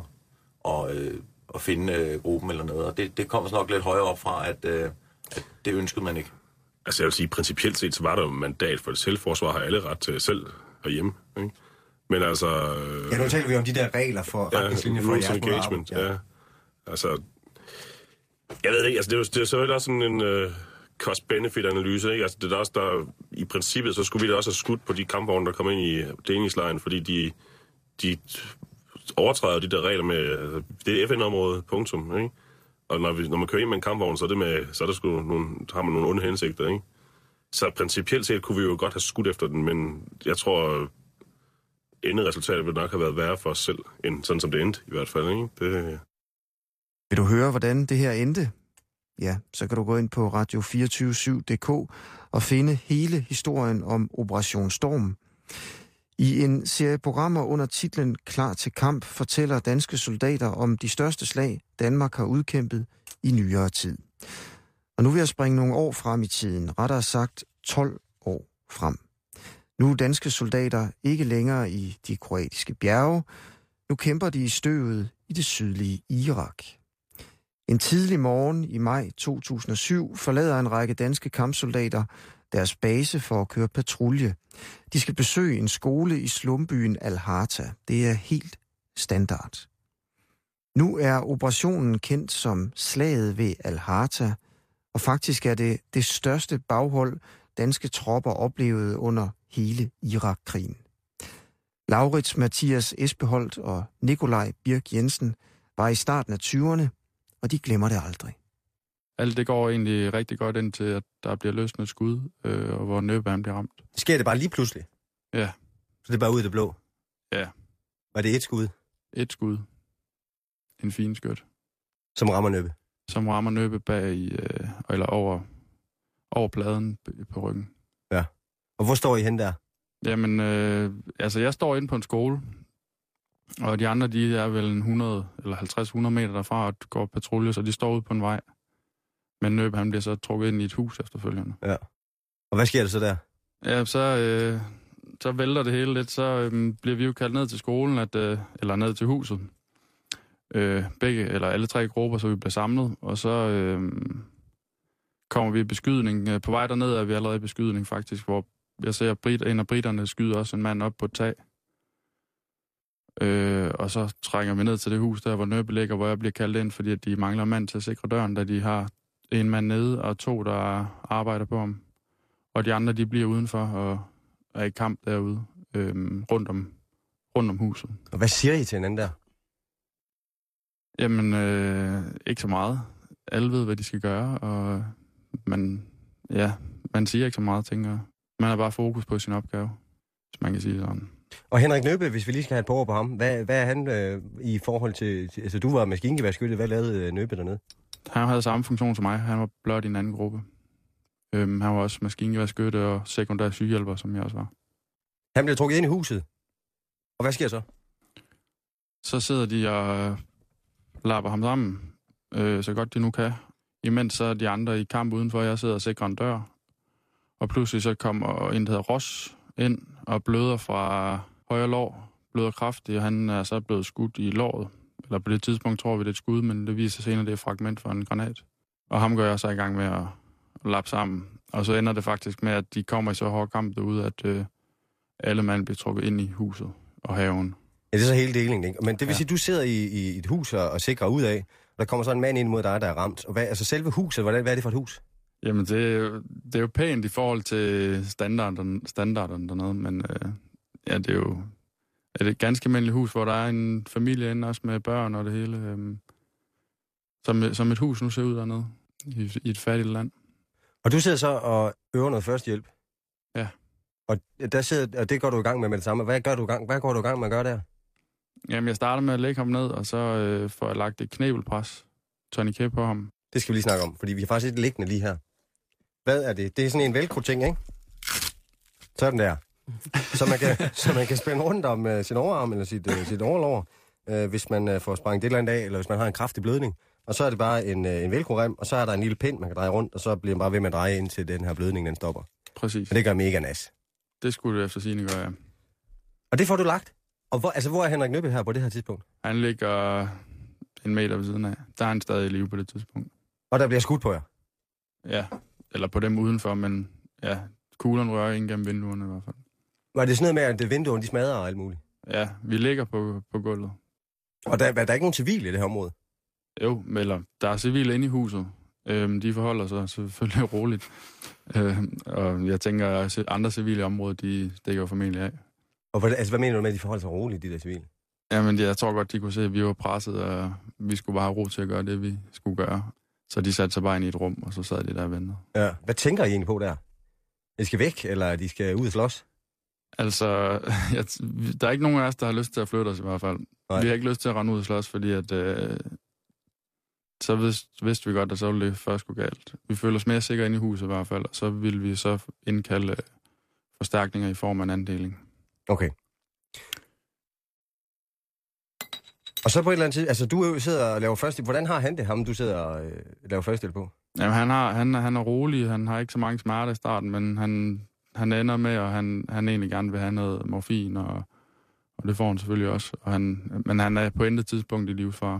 Speaker 6: og finde gruppen eller noget. Og det kom så nok lidt højere op fra, at det ønskede man ikke.
Speaker 4: Altså jeg vil sige, principielt set, så var der jo mandat for det. Selvforsvar har alle ret til selv herhjemme, ikke? Men altså...
Speaker 5: Ja, nu taler vi om de der regler for retningslinjer for jeres
Speaker 4: engagement, ja. Altså, jeg ved ikke, altså det er selvfølgelig også sådan en cost-benefit-analyse, ikke? Altså det er også der, i princippet, så skulle vi da også have skudt på de kampvogne, der kom ind i delingslejren, fordi de overtræder de der regler med, altså, det er FN-område, punktum, ikke? Og når man kører ind med en kampvogn, så er der sgu har man nogle onde hensigter, ikke? Så principielt set kunne vi jo godt have skudt efter den, men jeg tror... enderesultatet ville nok have været værre for os selv, end sådan som det endte, i hvert fald, ikke? Det...
Speaker 3: Vil du høre, hvordan det her endte? Ja, så kan du gå ind på radio247.dk og finde hele historien om Operation Storm. I en serie programmer under titlen Klar til kamp fortæller danske soldater om de største slag, Danmark har udkæmpet i nyere tid. Og nu vil jeg springe nogle år frem i tiden, rettere sagt 12 år frem. Nu er danske soldater ikke længere i de kroatiske bjerge. Nu kæmper de i støvet i det sydlige Irak. En tidlig morgen i maj 2007 forlader en række danske kampsoldater deres base for at køre patrulje. De skal besøge en skole i slumbyen Al-Harta. Det er helt standard. Nu er operationen kendt som slaget ved Al-Harta, og faktisk er det det største baghold, danske tropper oplevede under hele Irak-krigen. Laurits Mathias Espeholt og Nikolaj Birk Jensen var i starten af 20'erne, og de glemmer det aldrig.
Speaker 8: Alt det går egentlig rigtig godt indtil, at der bliver løsnet et skud, og hvor Nøbe bliver ramt.
Speaker 5: Sker det bare lige pludselig?
Speaker 8: Ja.
Speaker 5: Så det er bare ud af det blå?
Speaker 8: Ja.
Speaker 5: Var det et skud?
Speaker 8: Et skud. En fin skyt.
Speaker 5: Som rammer Nøbe?
Speaker 8: Som rammer Nøbe bag i, eller over pladen på ryggen.
Speaker 5: Ja. Og hvor står I hen der?
Speaker 8: Jamen, jeg står inde på en skole, og de andre, de er vel 100 eller 50-100 meter derfra og går patrulje, så de står ude på en vej. Men Nøbe, han bliver så trukket ind i et hus efterfølgende.
Speaker 5: Ja. Og hvad sker der så der?
Speaker 8: Ja, så vælter det hele lidt. Så bliver vi jo kaldt ned til skolen, eller ned til huset. Alle 3 grupper, så vi bliver samlet. Og så kommer vi i beskydning. På vej derned er vi allerede i beskydning faktisk, hvor jeg ser, en af briterne skyder også en mand op på et tag. Og så trænger vi ned til det hus der, hvor Nøbe ligger, hvor jeg bliver kaldt ind, fordi de mangler mand til at sikre døren, da de har en mand nede og 2, der arbejder på ham. Og de andre, de bliver udenfor og er i kamp derude, rundt om huset.
Speaker 5: Og hvad siger I til hinanden der?
Speaker 8: Jamen, ikke så meget. Alle ved, hvad de skal gøre, og man siger ikke så meget, tænker jeg. Man har bare fokus på sin opgave, hvis man kan sige sådan.
Speaker 5: Og Henrik Nøbe, hvis vi lige skal have et par ord på ham, hvad er han i forhold til... Altså, du var maskingeværsskytte, hvad lavede Nøbe dernede?
Speaker 8: Han havde samme funktion som mig. Han var blot i en anden gruppe. Han var også maskingeværsskytte og sekundær sygehjælper, som jeg også var.
Speaker 5: Han blev trukket ind i huset. Og hvad sker så?
Speaker 8: Så sidder de og lapper ham sammen, så godt de nu kan. Imens så er de andre i kamp udenfor, jeg sidder og sikrer en dør. Og pludselig så kommer en, der hedder Ross, ind og bløder fra højre lår. Bløder kraftigt, og han er så blevet skudt i låret. Eller på det tidspunkt tror vi, det er et skud, men det viser senere, det er et fragment fra en granat. Og ham gør jeg så i gang med at lappe sammen. Og så ender det faktisk med, at de kommer i så hård kamp derude, at alle mand bliver trukket ind i huset og haven.
Speaker 5: Ja, det er så hele delingen, ikke? Men det vil sige, at du sidder i et hus og sikrer ud af, og der kommer så en mand ind mod dig, der er ramt. Og altså selve huset, hvad er det for et hus?
Speaker 8: Jamen, det er jo pænt i forhold til standarderne dernede, men det er jo et ganske almindeligt hus, hvor der er en familie inde også med børn og det hele. Som et hus nu ser ud dernede, i et fattigt land.
Speaker 5: Og du sidder så og øver noget førstehjælp?
Speaker 8: Ja. Og
Speaker 5: det går du i gang med det samme. Hvad går du i gang med at gøre der?
Speaker 8: Jamen, jeg starter med at lægge ham ned, og så får jeg lagt et knæbelpres, tourniquet på ham.
Speaker 5: Det skal vi lige snakke om, fordi vi har faktisk et liggende lige her. Hvad er det? Det er sådan en velcro-ting, ikke? Sådan der. Så man kan spænde rundt om sin overarm eller sit overlår, hvis man får sprængt et eller andet af, eller hvis man har en kraftig blødning. Og så er det bare en velcro-rem, og så er der en lille pind, man kan dreje rundt, og så bliver man bare ved med at dreje indtil den her blødning, den stopper.
Speaker 8: Præcis.
Speaker 5: Og det gør mega nas. Det
Speaker 8: skulle du efter sigende gøre, ja.
Speaker 5: Og det får du lagt? Og hvor er Henrik Nøbe her på det her tidspunkt?
Speaker 8: Han ligger 1 meter ved siden af. Der er han stadig i live på det tidspunkt.
Speaker 5: Og der bliver skudt på jer?
Speaker 8: Ja, eller på dem udenfor, men ja, kuglerne rører ind gennem vinduerne i hvert fald.
Speaker 5: Var det sådan noget med, at vinduerne de smadrer og alt muligt?
Speaker 8: Ja, vi ligger på gulvet.
Speaker 5: Og der er ikke nogen civile i det her område?
Speaker 8: Jo, eller der er civile inde i huset. De forholder sig selvfølgelig roligt. Og jeg tænker, at andre civile områder, de dækker formentlig af.
Speaker 5: Og hvad mener du med, at de forholder sig roligt, de der civile?
Speaker 8: Jamen, jeg tror godt, de kunne se, at vi var presset, og vi skulle bare have ro til at gøre det, vi skulle gøre. Så de satte sig bare ind i et rum, og så sad de der og ventede.
Speaker 5: Ja. Hvad tænker I egentlig på der? De skal væk, eller de skal ud og slås?
Speaker 8: Altså, der er ikke nogen af os, der har lyst til at flytte os i hvert fald. Nej. Vi har ikke lyst til at rende ud og slås, fordi at... så vidste vi godt, at så ville det først gå galt. Vi føler os mere sikre inde i huset i hvert fald, og så ville vi så indkalde forstærkninger i form af en andeling.
Speaker 5: Okay. Og så på et eller andet tid, altså du sidder og laver førstehjælp. Hvordan har han det, ham du sidder og laver førstehjælp på?
Speaker 8: Jamen han er rolig, han har ikke så mange smerter i starten, men han ender med, og han egentlig gerne vil have noget morfin, og det får han selvfølgelig også. Men han er på intet tidspunkt i livsfare.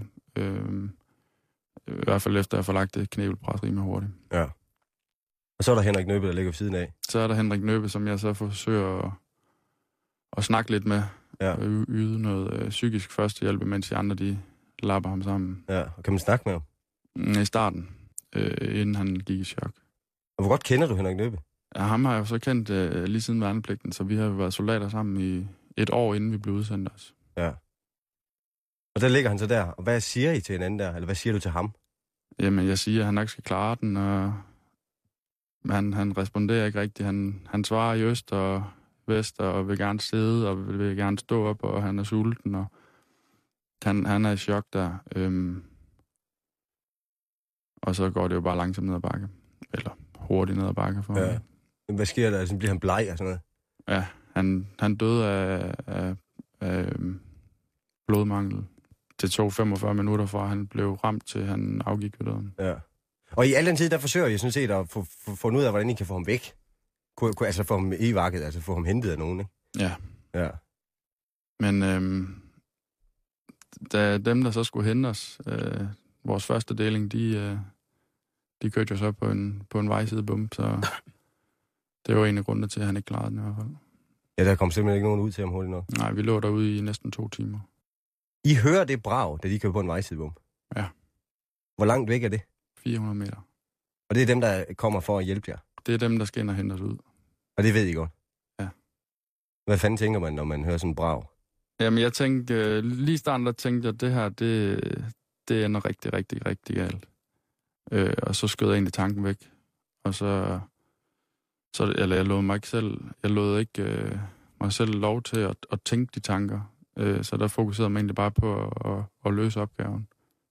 Speaker 8: I hvert fald efter at få lagt det knæbelpres rimelig hurtigt. Ja.
Speaker 5: Og så er der Henrik Nøbe, der ligger ved siden af.
Speaker 8: Så er der Henrik Nøbe, som jeg så forsøger at snakke lidt med. Ja. Og yde noget psykisk førstehjælp, mens de andre de lapper ham sammen.
Speaker 5: Ja, og kan man snakke med ham?
Speaker 8: I starten, inden han gik i chok.
Speaker 5: Og hvor godt kender du Henrik Nøbe?
Speaker 8: Ja, ham har jeg jo så kendt lige siden værnepligten, så vi har været soldater sammen i 1 år, inden vi blev udsendt os.
Speaker 5: Ja. Og der ligger han så der, og hvad siger I til hinanden der? Eller hvad siger du til ham?
Speaker 8: Jamen, jeg siger, at han nok skal klare den, og han responderer ikke rigtigt. Han svarer i øst og vest, og vil gerne sidde, og vil gerne stå op, og han er sulten, og han er i chok der. Og så går det jo bare langsomt ned ad bakke. Eller hurtigt ned ad bakke for ham.
Speaker 5: Hvad sker der? Så bliver han bleg og sådan noget?
Speaker 8: Ja, han døde af blodmangel. Det tog 45 minutter, fra han blev ramt, til han afgik ved døden. Ja.
Speaker 5: Og i al den tid, der forsøger jeg sådan set at få fundet ud af, hvordan I kan få ham væk. Altså få ham i vakket, altså få ham hentet af nogen, ikke? Ja. Men
Speaker 8: da dem, der så skulle hente os, vores første deling, de kørte jo så på en vejsidebombe, så det var en af grundene til, at han ikke klarede den i hvert fald.
Speaker 5: Ja, der kom simpelthen ikke nogen ud til ham hurtigt nok.
Speaker 8: Nej, vi lå derude i næsten 2 timer.
Speaker 5: I hører det brag, da de kører på en vejsidebombe?
Speaker 8: Ja.
Speaker 5: Hvor langt væk er det?
Speaker 8: 400 meter.
Speaker 5: Og det er dem, der kommer for at hjælpe jer?
Speaker 8: Det er dem, der skal ind og hente os ud.
Speaker 5: Og det ved I godt?
Speaker 8: Ja.
Speaker 5: Hvad fanden tænker man, når man hører sådan en brag?
Speaker 8: Jamen, jeg tænkte, lige i starten, der tænkte jeg, at det her, det ender rigtig, rigtig, rigtig galt. Og så skød jeg egentlig tanken væk. Og så eller jeg lod mig ikke selv, mig selv lov til at tænke de tanker. Så der fokuserede man egentlig bare på at løse opgaven.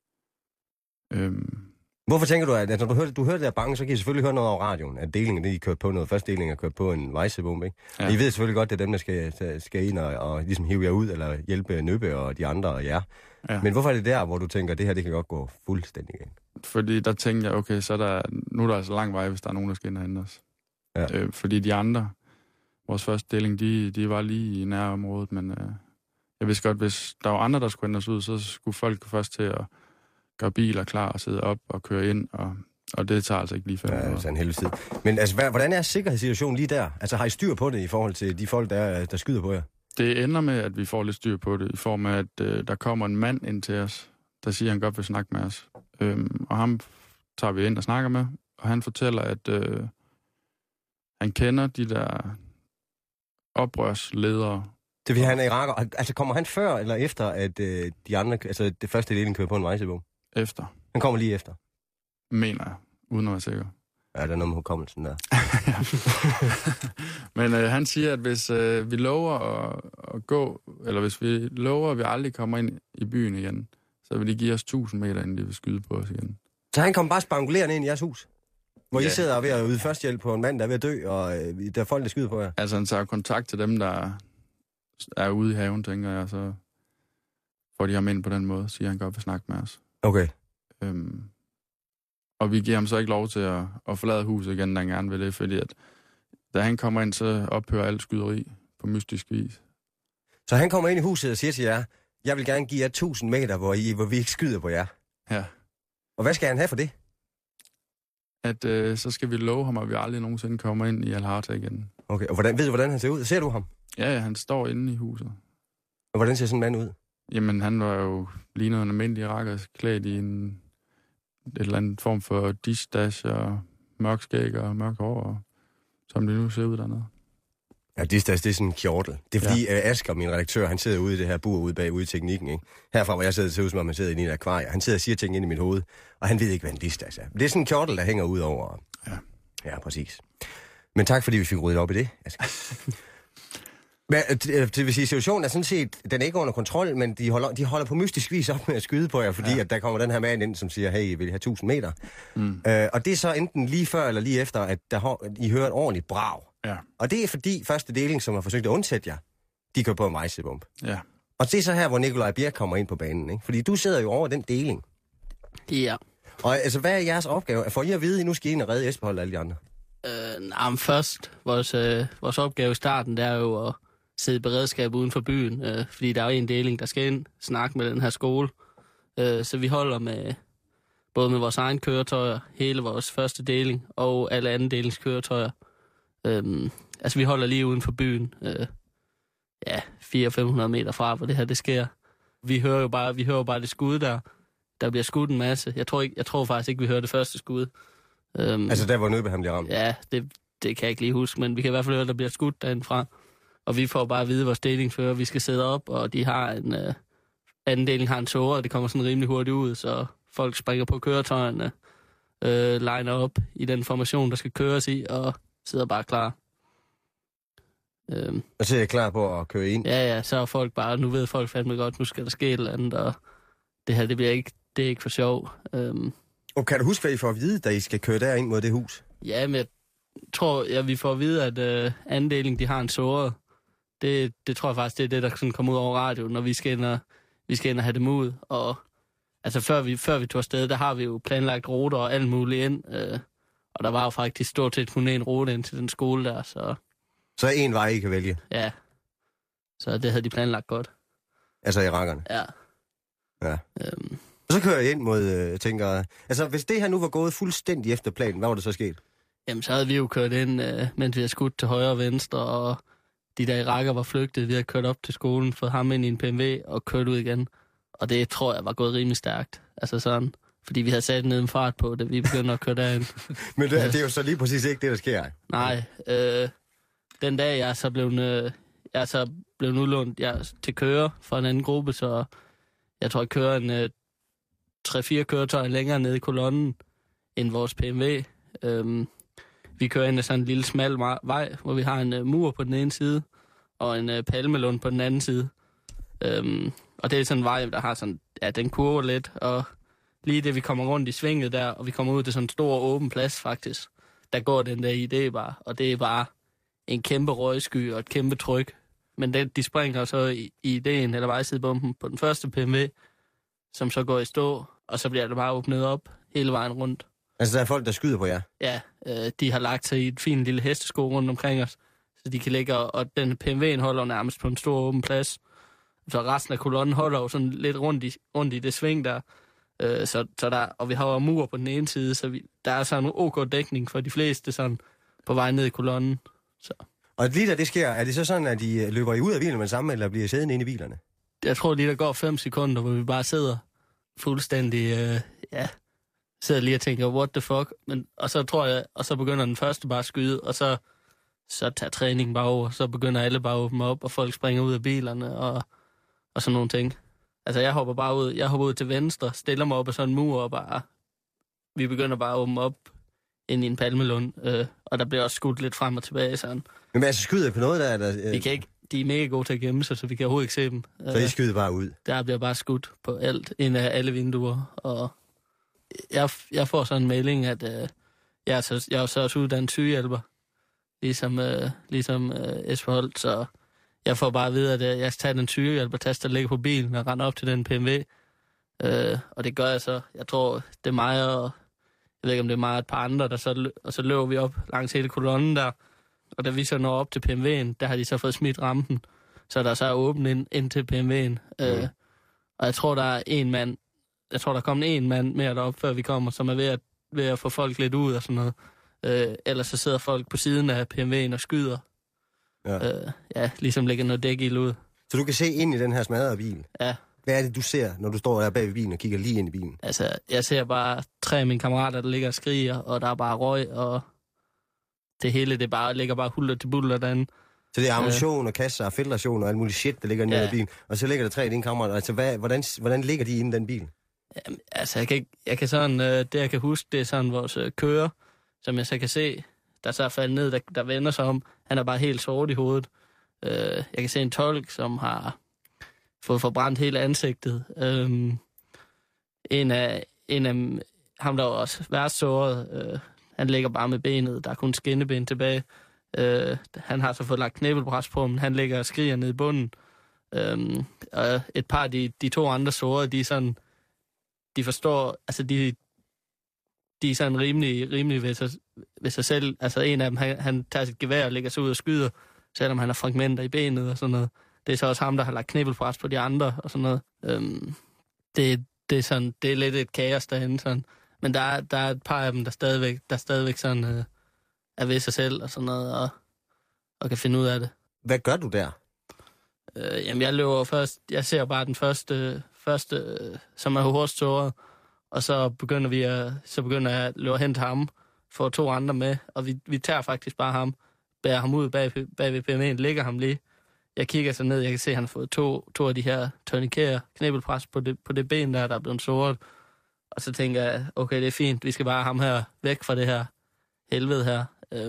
Speaker 5: Hvorfor tænker du, at når du hørte det der bange, så kan I selvfølgelig høre noget over radioen, at delingen, det I kørte på noget. Første deling er kørt på en vejsidebombe, ikke? Ja. I ved selvfølgelig godt, det er dem, der skal ind og ligesom hive jer ud, eller hjælpe Nøbe og de andre og jer. Ja. Men hvorfor er det der, hvor du tænker, at det her, det kan godt gå fuldstændig igen?
Speaker 8: Fordi der tænker jeg, okay, nu er der altså lang vej, hvis der er nogen, der skal ind og hente os. Ja. Fordi de andre, vores første deling, de var lige i nærområdet, men jeg vidste godt, hvis der var andre, der skulle hente os ud, så skulle folk først til at gøre biler klar og sidde op og køre ind, og det tager altså ikke lige 5 minutter.
Speaker 5: Ja, det er en helvede tid. Men altså, hvordan er sikkerhedssituationen lige der? Altså, har I styr på det i forhold til de folk, der skyder på jer?
Speaker 8: Det ender med, at vi får lidt styr på det, i form af, at der kommer en mand ind til os, der siger, at han godt vil snakke med os. Og ham tager vi ind og snakker med, og han fortæller, at han kender de der oprørsledere.
Speaker 5: Det vil han er iraker. Altså, kommer han før eller efter, at de andre, altså det første deling kører på en vejsidebombe?
Speaker 8: Efter.
Speaker 5: Han kommer lige efter?
Speaker 8: Mener jeg, uden at være sikker.
Speaker 5: Ja, der er noget med hukommelsen der.
Speaker 8: Men han siger, at hvis vi lover at gå, eller hvis vi lover, at vi aldrig kommer ind i byen igen, så vil de give os 1000 meter, inden de vil skyde på os igen.
Speaker 5: Så han kommer bare spangulerende ind i jeres hus? Hvor I sidder ved at yde førstehjælp på en mand, der er ved at dø, og der er folk, der skyder på jer?
Speaker 8: Altså, han tager kontakt til dem, der er ude i haven, tænker jeg, så får de ham ind på den måde, siger han godt vil snakke med os.
Speaker 5: Okay.
Speaker 8: Og vi giver ham så ikke lov til at forlade huset igen, da han gerne vil det, fordi at da han kommer ind, så ophører alt skyderi på mystisk vis.
Speaker 5: Så han kommer ind i huset og siger til jer, jeg vil gerne give jer 1000 meter, hvor vi ikke skyder på jer.
Speaker 8: Ja.
Speaker 5: Og hvad skal han have for det?
Speaker 8: At så skal vi love ham, at vi aldrig nogensinde kommer ind i Al-Harta igen.
Speaker 5: Okay, og ved du, hvordan han ser ud? Ser du ham?
Speaker 8: Ja, han står inde i huset.
Speaker 5: Og hvordan ser sådan en mand ud?
Speaker 8: Jamen, han var jo lignet en almindelig iraker, klædt i en eller anden form for distash og mørk skæg og mørk hår, som det nu ser ud dernede.
Speaker 5: Ja, distash, det er sådan en kjortel. Det er fordi Asger, min redaktør, han sidder ude i det her bur ude i teknikken, ikke? Herfra, hvor jeg sidder, ser ud som om han sidder inde i et akvarie. Han sidder og siger ting ind i mit hoved, og han ved ikke, hvad en distash er. Det er sådan en kjortel, der hænger ud over. Ja, præcis. Men tak, fordi vi fik ryddet op i det, Asger. Men det vil sige, situationen er sådan set, den er ikke under kontrol, men de holder på mystisk vis op med at skyde på jer, fordi at der kommer den her mand ind, som siger, hey, vil I have 1000 meter? Og det er så enten lige før eller lige efter, at I hører et ordentligt brag. Ja. Og det er fordi første deling, som har forsøgt at undsætte jer, de kører på en vejsidebombe. Ja. Og det er så her, hvor Nikolaj Bjerg kommer ind på banen, ikke? Fordi du sidder jo over den deling.
Speaker 9: Ja.
Speaker 5: Og altså, hvad er jeres opgave? For I at vide, at I nu skal ind og redde Esbjerg og alle de andre?
Speaker 9: Men først, vores opgave i starten, det er jo at sidde i beredskab uden for byen, fordi der er jo en deling, der skal ind, snakke med den her skole. Så vi holder med både med vores egen køretøjer, hele vores første deling og alle anden delingskøretøjer. Altså vi holder lige uden for byen, 400-500 meter fra, hvor det her det sker. Vi hører jo bare det skud der. Der bliver skudt en masse. Jeg tror faktisk ikke, vi hører det første skud.
Speaker 5: Altså der, hvor Nødbe bliver ramt?
Speaker 9: Ja, det kan jeg ikke lige huske, men vi kan i hvert fald høre, at der bliver skudt derindfra. Og vi får bare at vide, vores delingsfører, vi skal sidde op, og de har anden deling har en tåre, og det kommer sådan rimelig hurtigt ud, så folk springer på køretøjerne, liner op i den formation, der skal køres i, og sidder bare klar.
Speaker 5: Og så er jeg klar på at køre ind?
Speaker 9: Ja, så er folk bare, nu ved folk fandme godt, nu skal der ske et eller andet, og det her, det er ikke for sjov.
Speaker 5: Og kan du huske, hvad I får at vide, da I skal køre derind mod det hus?
Speaker 9: Ja, men jeg tror, vi får at vide, at andelingen, de har en såret. Det tror jeg faktisk, det er det, der sådan kommer ud over radioen, når vi skal ind og have dem ud. Og altså, før vi tog afsted, der har vi jo planlagt ruter og alt muligt ind. Og der var jo faktisk stort set kun en rute ind til den skole der, så...
Speaker 5: Så er en vej, I kan vælge?
Speaker 9: Ja. Så det havde de planlagt godt.
Speaker 5: Altså i rakkerne?
Speaker 9: Ja.
Speaker 5: Ja. Og så kører jeg ind mod, tænker... Altså, hvis det her nu var gået fuldstændig efter planen, hvad var det så sket?
Speaker 9: Jamen, så havde vi jo kørt ind, mens vi havde skudt til højre og venstre, og de der irakker var flygtet. Vi havde kørt op til skolen, fået ham ind i en BMW og kørt ud igen. Og det tror jeg var gået rimelig stærkt. Altså sådan, fordi vi havde sat ned en fart på, da vi begyndte at køre derind.
Speaker 5: Men det er jo så lige præcis ikke det, der sker.
Speaker 9: Nej, den dag jeg er så blevet udlånt til køre fra en anden gruppe, så jeg tror, jeg kører en 3-4 køretøjer længere nede i kolonnen end vores BMW. Vi kører ind ad sådan en lille smal vej, hvor vi har en mur på den ene side, og en palmelund på den anden side. Og det er sådan en vej, der har sådan, ja, den kurver lidt, og lige det, vi kommer rundt i svinget der, og vi kommer ud til sådan en stor åben plads faktisk, der går den der idé bare, og det er bare en kæmpe røgsky og et kæmpe tryk. Men de springer så i ideen, eller vejsidebomben, på den første BMW, som så går i stå, og så bliver det bare åbnet op hele vejen rundt.
Speaker 5: Altså, der er folk, der skyder på jer?
Speaker 9: Ja, de har lagt sig i et fint lille hestesko rundt omkring os, så de kan ligge, og den PMW'en holder nærmest på en stor åben plads. Så resten af kolonnen holder jo sådan lidt rundt i det sving der. Så der, og vi har jo mur på den ene side, så der er sådan en OK dækning for de fleste sådan på vej ned i kolonnen. Så.
Speaker 5: Og lige da det sker, er det så sådan, at de løber I ud af bilen med sammen, eller bliver siddende inde i bilerne?
Speaker 9: Jeg tror lige, der går 5 sekunder, hvor vi bare sidder fuldstændig, sidder lige og tænker, what the fuck? Og så tror jeg, og så begynder den første bare at skyde, og så tager træningen bare over, så begynder alle bare at åbne op, og folk springer ud af bilerne, og sådan nogle ting. Altså, jeg hopper ud til venstre, stiller mig op af sådan en mur, og vi begynder bare at åbne op ind i en palmelund, og der bliver også skudt lidt frem og tilbage, sådan.
Speaker 5: Men altså, skyder på noget der? Eller,
Speaker 9: Vi kan ikke, de er mega gode til at gemme sig, så vi kan overhovedet ikke se dem.
Speaker 5: Så I skyder bare ud? Der
Speaker 9: bliver bare skudt på alt, ind af alle vinduer, og jeg får sådan en melding, at jeg er så også uddannet sygehjælper, ligesom Esper Holt, så jeg får bare at vide, at jeg skal tage den sygehjælpertast, der ligger på bilen, og rende op til den BMW. Og det gør jeg så. Jeg tror, det er mig, og jeg ved ikke, om det er mig og et par andre, og så løber vi op langs hele kolonnen der. Og da vi så når op til PMW'en, der har de så fået smidt rampen, så der så er åbent ind til PMW'en. Og jeg tror, der er en mand, der kommer en mand mere derop, før vi kommer, som er ved at få folk lidt ud og sådan noget. Ellers så sidder folk på siden af PMW'en og skyder. Ja. Ligesom lægger noget dækild ud.
Speaker 5: Så du kan se ind i den her smadrede bil?
Speaker 9: Ja.
Speaker 5: Hvad er det, du ser, når du står der bag ved bilen og kigger lige ind i bilen?
Speaker 9: Altså, jeg ser bare 3 af mine kammerater, der ligger og skriger, og der er bare røg, og det hele, ligger bare hulter til buller derinde. Så det er ammunition og kasser og filtration og alt muligt shit, der ligger nede i bilen. Og så ligger der 3 af dine kammerater. Altså, hvordan ligger de inde i den bil? Jamen, altså, jeg kan sådan, det jeg kan huske, det er sådan vores kører, som jeg så kan se, der så er faldet ned, der vender sig om. Han er bare helt sort i hovedet. Jeg kan se en tolk, som har fået forbrændt hele ansigtet. En af ham, der var også værst såret, han ligger bare med benet. Der er kun skinneben tilbage. Han har så fået lagt knæbelpres på, men han ligger og skriger ned i bunden. Og et par af de 2 andre sårede, de er sådan, de forstår, altså de er sådan rimelig ved sig selv. Altså en af dem, han tager sit gevær og lægger sig ud og skyder, selvom han har fragmenter i benet og sådan noget. Det er så også ham, der har lagt knæbelpres på de andre og sådan noget. Det er sådan, det er lidt et kaos derhen sådan. Men der er et par af dem, der stadigvæk sådan er ved sig selv og sådan noget, og kan finde ud af det.
Speaker 5: Hvad gør du der?
Speaker 9: Jamen, jeg løber først... Jeg ser bare den første som er hårdest såret. Og så begynder jeg at løbe hen til ham, får 2 andre med, og vi tager faktisk bare ham, bærer ham ud bag ved PME'en, lægger ham lige. Jeg kigger så ned, jeg kan se, at han har fået 2 af de her tourniqueter, knæbelpres på det ben, der er blevet såret. Og så tænker jeg, okay, det er fint, vi skal bare have ham her væk fra det her helvede her.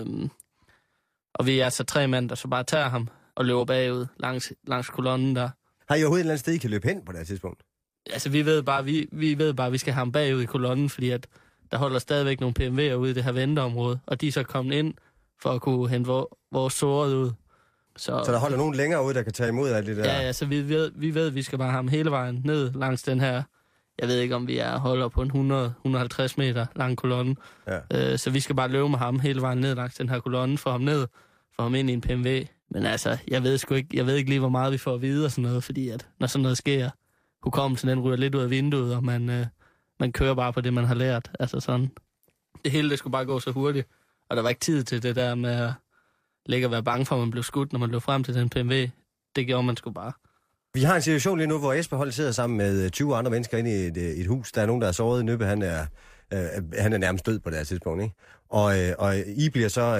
Speaker 9: Og vi er så 3 mand, der så bare tager ham og løber bagud langs kolonnen der.
Speaker 5: Har I overhovedet et eller andet sted, I kan løbe hen på det her tidspunkt?
Speaker 9: Altså, vi ved bare, at vi skal have ham bagud i kolonnen, fordi at der holder stadigvæk nogle PMW'er ude i det her venteområde, og de er så kommet ind for at kunne hente vores sårede ud. Så
Speaker 5: der holder nogen længere ude, der kan tage imod alt det der?
Speaker 9: Ja, så vi ved, at vi skal bare have ham hele vejen ned langs den her, jeg ved ikke, om vi holder på en 100-150 meter lang kolonne. Ja. Så vi skal bare løbe med ham hele vejen ned langs den her kolonne, få ham ind i en PMW. Men altså, jeg ved ikke lige, hvor meget vi får at vide og sådan noget, fordi at når sådan noget sker, hukommelsen den ryger lidt ud af vinduet, og man kører bare på det, man har lært. Altså sådan. Det hele, det skulle bare gå så hurtigt. Og der var ikke tid til det der med at ligge og være bange for, at man blev skudt, når man løb frem til den PMW. Det gjorde man sgu bare. Vi
Speaker 5: har en situation lige nu, hvor Jesper Holt sidder sammen med 20 andre mennesker inde i et hus. Der er nogen, der er såret. Nøbe, han er nærmest død på det her tidspunkt, ikke? Og I bliver så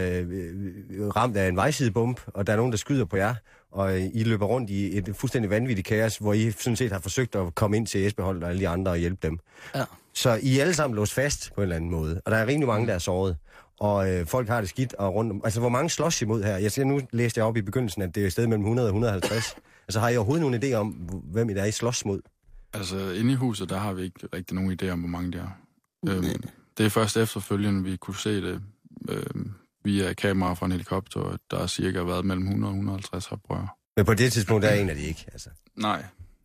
Speaker 5: ramt af en vejsidebomb, og der er nogen, der skyder på jer. Og I løber rundt i et fuldstændig vanvittigt kaos, hvor I sådan set har forsøgt at komme ind til Jesper Holt og alle de andre og hjælpe dem. Ja. Så I er alle sammen låst fast på en eller anden måde. Og der er rimelig mange, der er såret. Og folk har det skidt og rundt om. Altså, hvor mange slås imod her? Nu læste jeg op i begyndelsen, at det er et sted mellem 100 og 150. Altså, har I overhovedet nogen idé om, hvem I der er i slås mod?
Speaker 8: Altså, inde i huset, der har vi ikke rigtig nogen idé om, hvor mange det er. Det er først efterfølgende, vi kunne se det via kamera fra en helikopter, der har cirka været mellem 100 og 150 oprør.
Speaker 5: Men på det tidspunkt, der er en af de ikke, altså?
Speaker 8: Nej.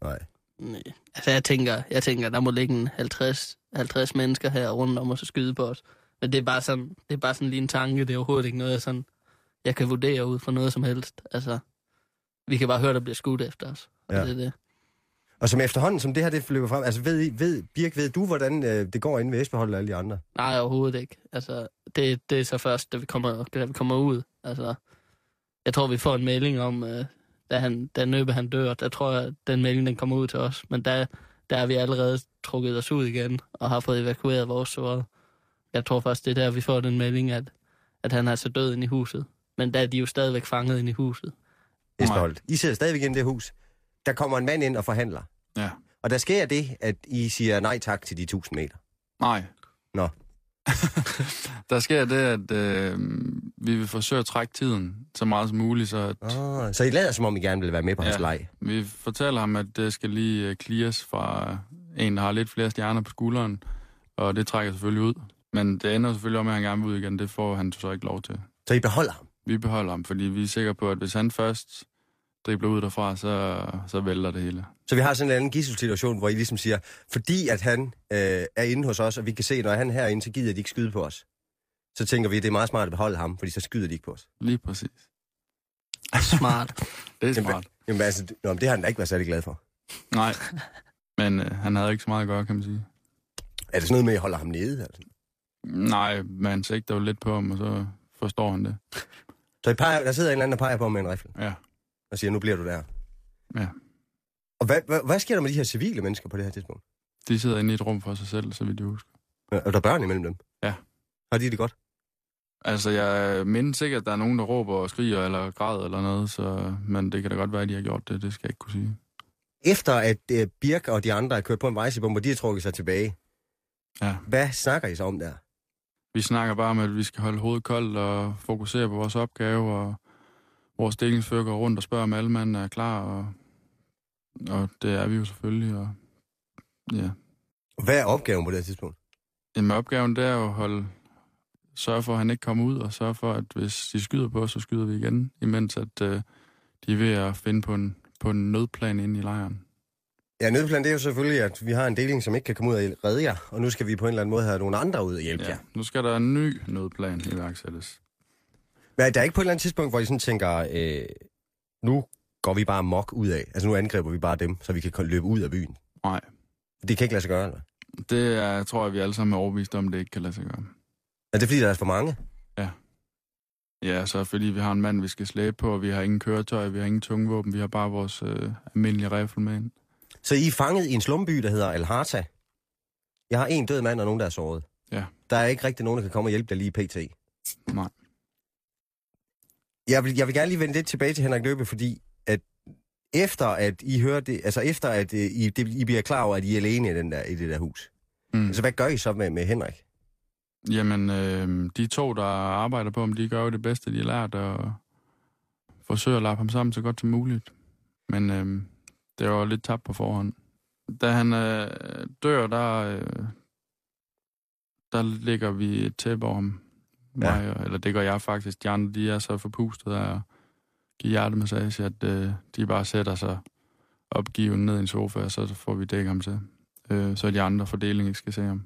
Speaker 9: Altså, jeg tænker, der må ligge en 50 mennesker her rundt om os og skyde på os. Men det er bare sådan lige en tanke. Det er overhovedet ikke noget, jeg kan vurdere ud fra noget som helst. Altså, vi kan bare høre, der bliver skudt efter os. Og
Speaker 5: ja. Det. Og som efterhånden, som det her det løber frem, altså ved du, hvordan det går inde ved Jesper Holt og alle de andre? Nej,
Speaker 9: overhovedet ikke. Altså, det er så først, da vi kommer ud. Altså, jeg tror, vi får en melding om, da Nøbe han dør, der tror jeg, den melding den kommer ud til os. Men der er vi allerede trukket os ud igen, og har fået evakueret vores sårede. Jeg tror først, det er der, vi får den melding, at han er så død inde i huset. Men der er de jo stadigvæk fanget inde i huset.
Speaker 5: Jesper Holt, I sidder stadigvæk inde i det hus. Der kommer en mand ind og forhandler.
Speaker 8: Ja.
Speaker 5: Og der sker det, at I siger nej tak til de 1000 meter.
Speaker 8: Nej.
Speaker 5: Nå.
Speaker 8: Der sker det, at vi vil forsøge at trække tiden så meget som muligt.
Speaker 5: Så I lader, som om I gerne vil være med på hans leg?
Speaker 8: Vi fortæller ham, at det skal lige clears fra en, der har lidt flere stjerner på skulderen. Og det trækker selvfølgelig ud. Men det ender selvfølgelig om, at han gerne vil ud igen. Det får han så ikke lov til.
Speaker 5: Så I beholder ham?
Speaker 8: Vi beholder ham, fordi vi er sikre på, at hvis han først dribler ud derfra, så vælter det hele.
Speaker 5: Så vi har sådan en anden gidselsituation, hvor I ligesom siger, fordi at han er inde hos os, og vi kan se, når han er herinde, så gider de ikke skyde på os. Så tænker vi, at det er meget smart at beholde ham, fordi så skyder de ikke på os.
Speaker 8: Lige præcis.
Speaker 9: Smart.
Speaker 8: Det er smart.
Speaker 5: Jamen altså, det har han da ikke været særlig glad for.
Speaker 8: Nej, men han havde ikke så meget at gøre, kan man sige.
Speaker 5: Er det sådan noget med, at I holder ham nede? Altså?
Speaker 8: Nej, man sigter jo lidt på ham, og så forstår han det.
Speaker 5: Så der sidder en eller anden, der peger på ham med en rifle?
Speaker 8: Ja.
Speaker 5: Og siger, nu bliver du der?
Speaker 8: Ja.
Speaker 5: Og hvad sker der med de her civile mennesker på det her tidspunkt?
Speaker 8: De sidder inde i et rum for sig selv, så vidt jeg husker.
Speaker 5: Ja, og der er børn imellem dem?
Speaker 8: Ja.
Speaker 5: Har de det godt?
Speaker 8: Altså, jeg mindes sikkert, at der er nogen, der råber og skriger eller græder eller noget, men det kan da godt være, at de har gjort det. Det skal jeg ikke kunne sige.
Speaker 5: Efter at Birk og de andre er kørt på en vejsibombe, og de har trukket sig tilbage, hvad snakker I så om der?
Speaker 8: Vi snakker bare om, at vi skal holde hovedet koldt og fokusere på vores opgave, og vores delingsfører går rundt og spørger, om alle mand er klar, og det er vi jo selvfølgelig, og ja.
Speaker 5: Hvad er opgaven på det tidspunkt?
Speaker 8: Jamen, opgaven det er jo at sørge for, at han ikke kommer ud, og sørge for, at hvis de skyder på os, så skyder vi igen, imens at de er ved at finde på en nødplan inde i lejren. Ja,
Speaker 5: nødplan det er jo selvfølgelig, at vi har en deling, som ikke kan komme ud og redde jer, og nu skal vi på en eller anden måde have nogle andre ud og hjælpe jer.
Speaker 8: Nu skal der en ny nødplan iværksættes.
Speaker 5: Men der er ikke på et eller andet tidspunkt, hvor I sådan tænker, nu går vi bare mok ud af, altså nu angriber vi bare dem, så vi kan løbe ud af byen?
Speaker 8: Nej.
Speaker 5: Det kan ikke lade sig gøre, eller?
Speaker 8: Det tror jeg, vi alle sammen er overbevist om, det ikke kan lade sig gøre.
Speaker 5: Er det fordi, der er for mange?
Speaker 8: Ja. Ja, så fordi vi har en mand, vi skal slæbe på, og vi har ingen køretøj, vi har ingen tungvåben, vi har bare vores almindelige riffel med ind.
Speaker 10: Så I er fanget i en slumby, der hedder Al-Harta. Jeg har en død mand og nogen, der er såret.
Speaker 8: Ja.
Speaker 10: Der er ikke rigtig nogen, der kan komme og hjælpe dig lige pt.
Speaker 8: Nej.
Speaker 10: Jeg vil gerne lige vende lidt tilbage til Henrik Løbe, fordi at efter at I hører det, altså efter at I bliver klar over, at I er alene i det der hus. Altså hvad gør I så med Henrik?
Speaker 8: Jamen, de to, der arbejder på ham, de gør jo det bedste, de har lært, og forsøger at lappe ham sammen så godt som muligt. Men det var lidt tabt på forhånd. Da han dør, der ligger vi et tæppe over ham. Eller det gør jeg faktisk. De andre, de er så forpustet af at give hjertemassage, at de bare sætter sig opgiven ned i en sofa, og så får vi dækket ham til. Så de andre fordeling ikke skal se ham.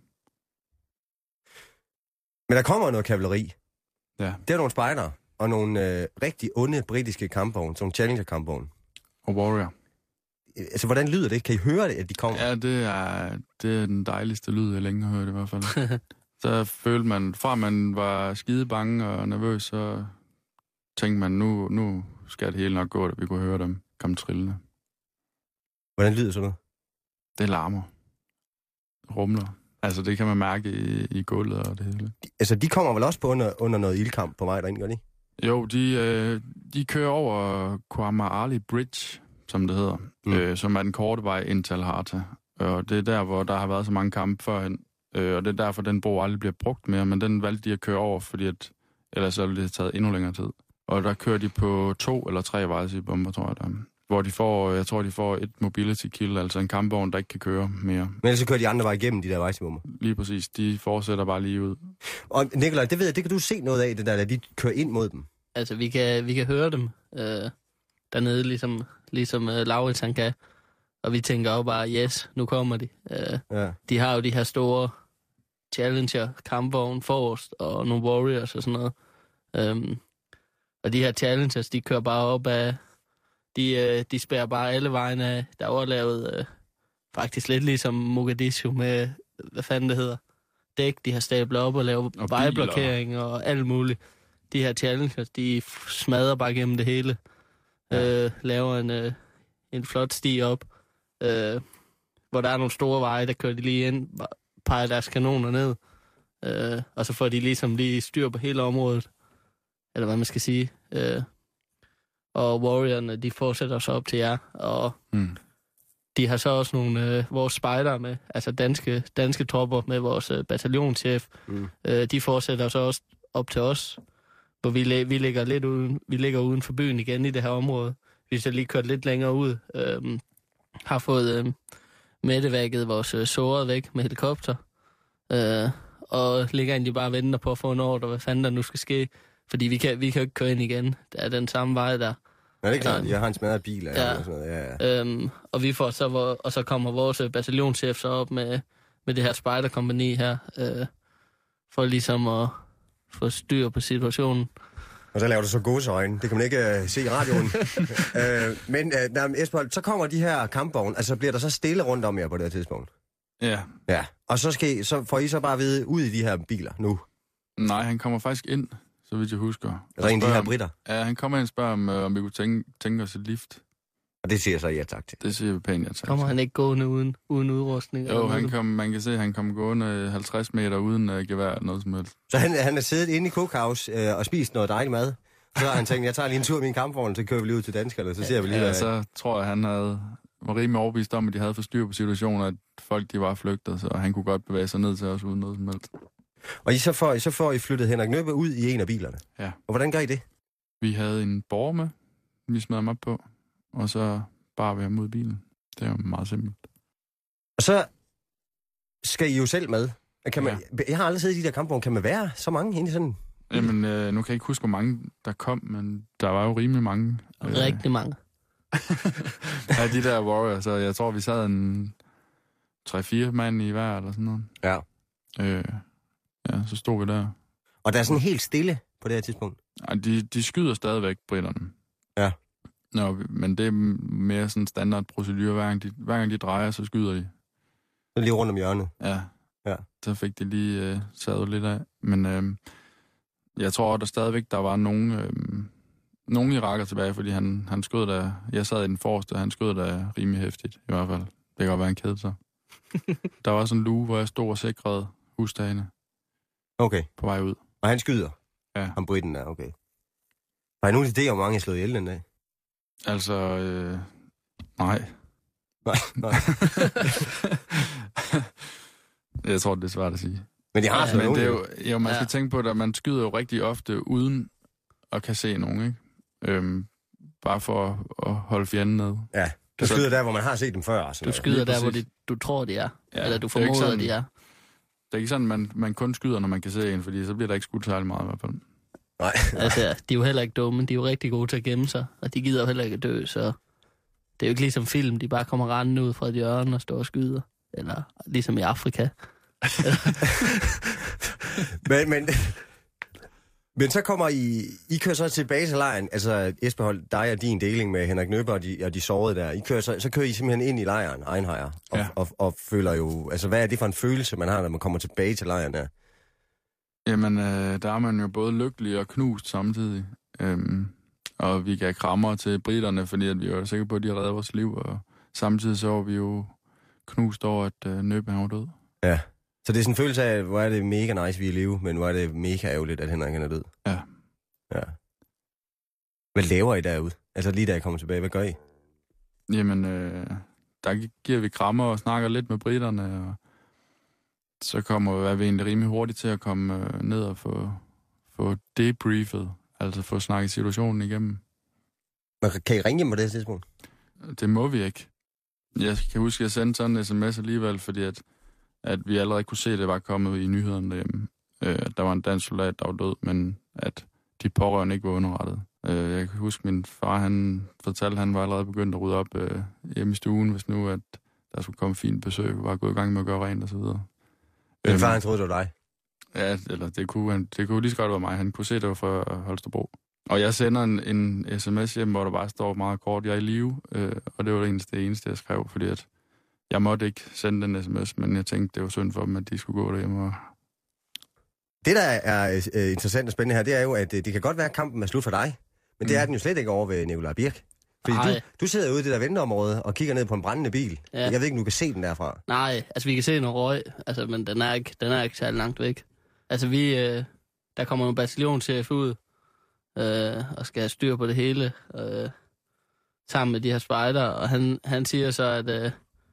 Speaker 10: Men der kommer noget kavaleri.
Speaker 8: Ja.
Speaker 10: Det er nogle spejdere og nogle rigtig onde britiske kampvogne, sådan nogle Challenger-kampvogne.
Speaker 8: Og Warrior.
Speaker 10: Altså, hvordan lyder det? Kan I høre det, at de kommer?
Speaker 8: Ja, det er den dejligste lyd, jeg længe har hørt i hvert fald. Så følte man, fra man var skide bange og nervøs, så tænkte man, nu skal det hele nok gå, at vi kunne høre dem komme trillende.
Speaker 10: Hvordan lyder sådan noget?
Speaker 8: Det larmer. Rumler. Altså, det kan man mærke i gulvet og det hele.
Speaker 10: Altså, de kommer vel også på under noget ildkamp på vej derind, gør de?
Speaker 8: Jo, de kører over Quamar Ali Bridge, som det hedder, som er den korte vej ind til Al-Harta. Og det er der, hvor der har været så mange kampe førhen. Og det er derfor, den bro aldrig bliver brugt mere, men den valgte de at køre over, fordi ellers så ville det have taget endnu længere tid. Og der kører de på 2 eller 3 vejsibomber, tror jeg, der. Hvor de får et mobility kill, altså en kampvogn, der ikke kan køre mere. Men
Speaker 10: ellers så kører de andre vej igennem de der vejsibomber?
Speaker 8: Lige præcis. De fortsætter bare lige ud.
Speaker 10: Og Nikolaj, det ved jeg, det kan du se noget af, det der, de kører ind mod dem?
Speaker 9: Altså, vi kan høre dem dernede, ligesom Laurits han kan. Og vi tænker jo bare, yes, nu kommer de. De har jo de her store Challenger, kampvogn forrest, og nogle Warriors og sådan noget. Og de her Challengers, de kører bare op af... De spærrer bare alle vejen af. Der var lavet faktisk lidt ligesom Mogadishu med, hvad fanden det hedder, dæk. De har stablet op og lavet vejblokering og alt muligt. De her Challengers, de smadrer bare gennem det hele. Laver en flot sti op, hvor der er nogle store veje, der kører de lige ind, peger deres kanoner ned, og så får de lige styr på hele området, eller hvad man skal sige. Og Warriorerne, de fortsætter så op til jer, og de har så også nogle vores spejdere med, altså danske tropper med vores bataljonschef. De fortsætter så også op til os, hvor vi ligger uden for byen igen i det her område. Vi så lige kørt lidt længere ud, har fået meddevækket vores sårede væk med helikopter, og ligger egentlig bare og venter på at få en ordre, hvad fanden der nu skal ske. Fordi vi kan jo ikke køre ind igen. Det er den samme vej, der...
Speaker 10: Ja, det er klart. Jeg har en smadret bil. Eller sådan noget. Ja.
Speaker 9: Og vi får så... Og så kommer vores bataljonschef så op med det her spejderkompagni her, for ligesom at få styr på situationen.
Speaker 10: Og så laver du så gåseøjne. Det kan man ikke se i radioen. Men Esben, så kommer de her kampvogne. Altså bliver der så stille rundt om jer på det her tidspunkt?
Speaker 8: Ja.
Speaker 10: Ja. Og så får I så bare vide ud i de her biler nu?
Speaker 8: Nej, han kommer faktisk ind, så vidt jeg husker.
Speaker 10: Altså en af de her britter?
Speaker 8: Ja, han kommer ind og spørger, om vi kunne tænke os et lift.
Speaker 10: Og det siger så ja tak til?
Speaker 8: Det siger vi pænt ja tak til.
Speaker 9: Kommer han ikke gående uden udrustning?
Speaker 8: Jo, man kan se, at han kom gående 50 meter uden gevær eller noget som helst.
Speaker 10: Så han er siddet inde i Cookhouse og spist noget dejligt mad. Så har han tænkt, jeg tager lige en tur i min kampvogn, så kører vi lige ud til danskerne, så ser vi lige...
Speaker 8: Ja, så tror jeg, han var rimelig overbevist om, at de havde for styr på situationen, at folk de var flygtet, så han kunne godt bevæge sig ned til os uden noget som helst.
Speaker 10: Og så får I flyttet Henrik Nøbe ud i en af bilerne?
Speaker 8: Ja.
Speaker 10: Og hvordan gør I det?
Speaker 8: Vi havde en borger med, vi smed ham op på, og så bar vi ham ud i bilen. Det er jo meget simpelt.
Speaker 10: Og så skal I jo selv med. Jeg har aldrig siddet i de der kampvogne. Kan man være så mange egentlig sådan?
Speaker 8: Jamen, nu kan jeg ikke huske, hvor mange der kom, men der var jo rimelig mange.
Speaker 9: Rigtig mange.
Speaker 8: Ja, de der Warriors, så jeg tror, vi sad en 3-4 mand i hver, eller sådan noget.
Speaker 10: Ja.
Speaker 8: Ja, så stod vi der.
Speaker 10: Og der er sådan helt stille på det her tidspunkt?
Speaker 8: Ja, de skyder stadigvæk, britterne.
Speaker 10: Ja.
Speaker 8: Nå, men det er mere sådan standard procedure. Hver gang de drejer, så skyder de.
Speaker 10: Så lige rundt om hjørnet?
Speaker 8: Ja. Så fik de lige sadlet lidt af. Men Jeg tror, der stadigvæk der var nogen iraker tilbage, fordi han skød da... Jeg sad i den forreste, og han skød da rimelig hæftigt, i hvert fald. Det kan godt være en kæde, så. Der var sådan en luge, hvor jeg stod og sikrede husdagene.
Speaker 10: Okay.
Speaker 8: På vej ud.
Speaker 10: Og han skyder?
Speaker 8: Ja.
Speaker 10: Ham britten der, okay. Har I nogen idé om, hvor mange jeg slået ihjel den dag?
Speaker 8: Altså, nej.
Speaker 10: Nej.
Speaker 8: Jeg tror, det er svært at sige.
Speaker 10: Men de har sådan nogen.
Speaker 8: Det er jo, man skal tænke på, at man skyder jo rigtig ofte uden at kan se nogen, ikke? Bare for at holde fjenden ned.
Speaker 10: Ja, du skyder der, hvor man har set dem før.
Speaker 9: Du skyder der, hvor du tror, de er. Ja, eller du formoder, de er.
Speaker 8: Det er ikke sådan, man kun skyder, når man kan se en, fordi så bliver der ikke skudt særlig meget i hvert fald.
Speaker 10: Nej.
Speaker 9: Altså, de er jo heller ikke dumme, de er jo rigtig gode til at gemme sig, og de gider jo heller ikke at dø, så det er jo ikke ligesom film, de bare kommer rendende ud fra et hjørne og står og skyder. Eller ligesom i Afrika.
Speaker 10: Men så kommer I kører så tilbage til lejren, altså Esbjerg, dig og din deling med Henrik Nøber og de sårede der. Så kører I simpelthen ind i lejren, Einheier, og føler jo, altså hvad er det for en følelse, man har, når man kommer tilbage til lejren der?
Speaker 8: Jamen, der er man jo både lykkelig og knust samtidig. Og vi gav krammer til britterne, fordi at vi var sikre på, at de redde vores liv, og samtidig så var vi jo knust over, at Nøber var død.
Speaker 10: Ja. Så det er sådan en følelse af, hvor er det mega nice, vi er i live, men hvor er det mega ærgerligt, at Henrik er død.
Speaker 8: Ja.
Speaker 10: Hvad laver I derude? Altså lige da jeg kommer tilbage, hvad gør I?
Speaker 8: Jamen, der giver vi krammer og snakker lidt med britterne, og så er vi egentlig rimelig hurtigt til at komme ned og få debriefet, altså få snakket situationen igennem.
Speaker 10: Men kan I ringe hjem på det tidspunkt?
Speaker 8: Det må vi ikke. Jeg kan huske, at jeg sendte sådan en sms alligevel, fordi at vi allerede kunne se, at det var kommet i nyhederne derhjemme. At der var en dansk soldat, der var død, men at de pårørende ikke var underrettet. Jeg kan huske, at min far, han fortalte, at han var allerede begyndt at rydde op hjemme i stuen, hvis nu, at der skulle komme fint besøg, var gået i gang med at gøre rent og så videre.
Speaker 10: Men far, han troede, det var dig?
Speaker 8: Ja, eller det kunne lige så godt være mig. Han kunne se, det var fra Holstebro. Og jeg sender en sms hjem, hvor der bare står meget kort, jeg er i live, og det var det eneste, jeg skrev, fordi at jeg måtte ikke sende den sms, men jeg tænkte, det var synd for dem, at de skulle gå derhjemme. Og...
Speaker 10: Det, der er interessant og spændende her, det er jo, at det kan godt være, at kampen er slut for dig, men det er den jo slet ikke over ved Nikolaj Birk. Fordi du sidder ude i det der venteområde og kigger ned på en brændende bil. Ja. Jeg ved ikke, om du kan se den derfra.
Speaker 9: Nej, altså vi kan se noget røg, altså, men den er ikke særlig langt væk. Altså der kommer en bataljonschef ud og skal have styr på det hele sammen med de her spejdere, og han siger så, at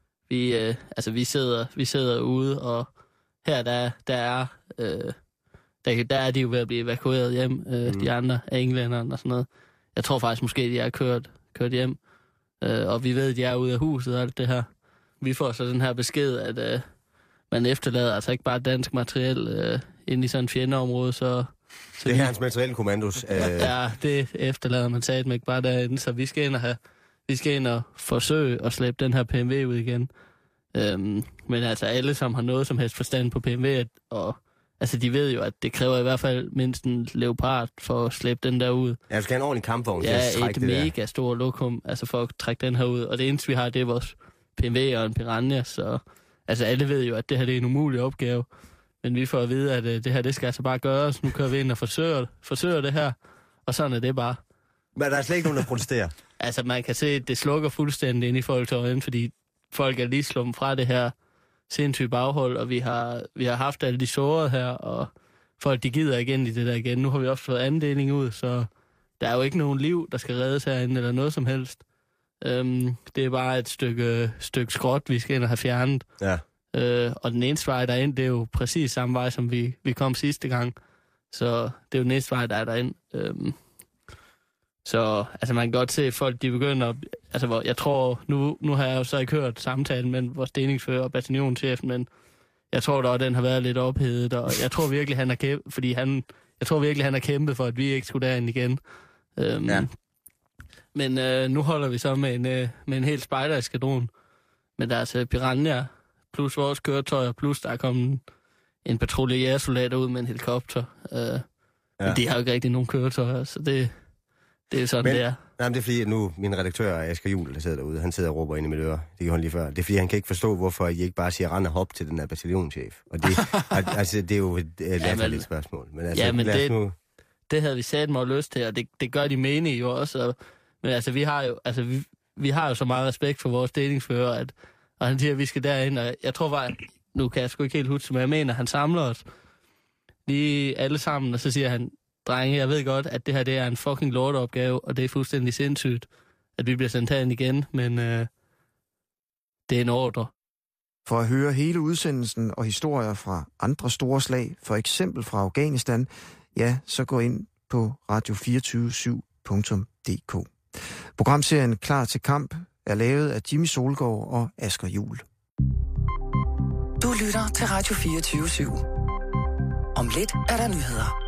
Speaker 9: vi sidder ude, og her der er de jo ved at blive evakueret hjem, de andre af englænderne og sådan noget. Jeg tror faktisk måske, de er kørt hjem, og vi ved, at de er ude af huset og alt det her. Vi får så den her besked, at man efterlader altså ikke bare dansk materiel ind i sådan et fjendeområde, så
Speaker 10: det er hans materielle kommandos.
Speaker 9: Ja, det efterlader man sagt ikke bare derinde, så vi skal ind og forsøge at slæbe den her PMV ud igen. Men altså alle, som har noget som helst forstand på PMV, og altså de ved jo, at det kræver i hvert fald mindst en Leopard for at slæbe den der ud.
Speaker 10: Ja, du skal have en ordentlig kampvogn til
Speaker 9: at
Speaker 10: trække det der.
Speaker 9: Ja, et mega stort lokum, altså for at trække den her ud. Og det eneste, vi har, det er vores PMV og en Piranha, så altså alle ved jo, at det her det er en umulig opgave. Men vi får at vide, at det her, det skal altså bare gøres. Nu kører vi ind og forsøger det her, og sådan er det bare.
Speaker 10: Men der er slet ikke nogen, der protesterer?
Speaker 9: Altså, man kan se, at det slukker fuldstændig ind i folks øjne, fordi folk er lige sluppet fra det her sindssyge baghold, og vi har haft alle de sårede her, og folk, de gider ikke ind i det der igen. Nu har vi også fået andeling ud, så der er jo ikke nogen liv, der skal reddes herinde, eller noget som helst. Det er bare et stykke skrot, vi skal ind og have fjernet.
Speaker 10: Ja.
Speaker 9: Og den eneste vej derind, det er jo præcis samme vej, som vi kom sidste gang. Så det er jo den næste vej, der er derind. Så altså man kan godt se, at folk de begynder... Altså jeg tror, nu har jeg jo så ikke hørt samtalen med vores delingsfører og bataljonschefen, men jeg tror da, at den har været lidt ophedet, og jeg tror virkelig, han har kæmpet for, at vi ikke skulle derind igen.
Speaker 10: Ja.
Speaker 9: Men nu holder vi så med en helt spejdereskadron med deres Piranha, plus vores køretøjer, plus der er kommet en patrulje jægersoldater ud med en helikopter. Men de har jo ikke rigtig nogen køretøjer, så det er sådan, det er.
Speaker 10: Nej, men det er fordi, at nu min redaktør, Asger Juhl, der sidder derude, han sidder og råber ind i mit øre. Det kan han lige før. Det er fordi, han kan ikke forstå, hvorfor I ikke bare siger rend og hop til den der bataljonschef. Og det, altså, det er jo et latterligt spørgsmål. Men altså,
Speaker 9: ja, men det havde vi sat mig lyst til, og det gør de menige jo også. Men altså, vi har jo så meget respekt for vores delingsfører, og han siger, at vi skal derind, og jeg tror bare, nu kan jeg sgu ikke helt huske, men jeg mener, han samler os lige alle sammen, og så siger han, drenge, jeg ved godt, at det her det er en fucking lorteopgave, og det er fuldstændig sindssygt, at vi bliver sendt herind igen, men det er en ordre.
Speaker 3: For at høre hele udsendelsen og historier fra andre store slag, for eksempel fra Afghanistan, ja, så gå ind på radio247.dk. Programserien Klar til kamp er lavet af Jimmy Solgaard og Asger Juhl.
Speaker 2: Du lytter til Radio 24/7. Om lidt er der nyheder.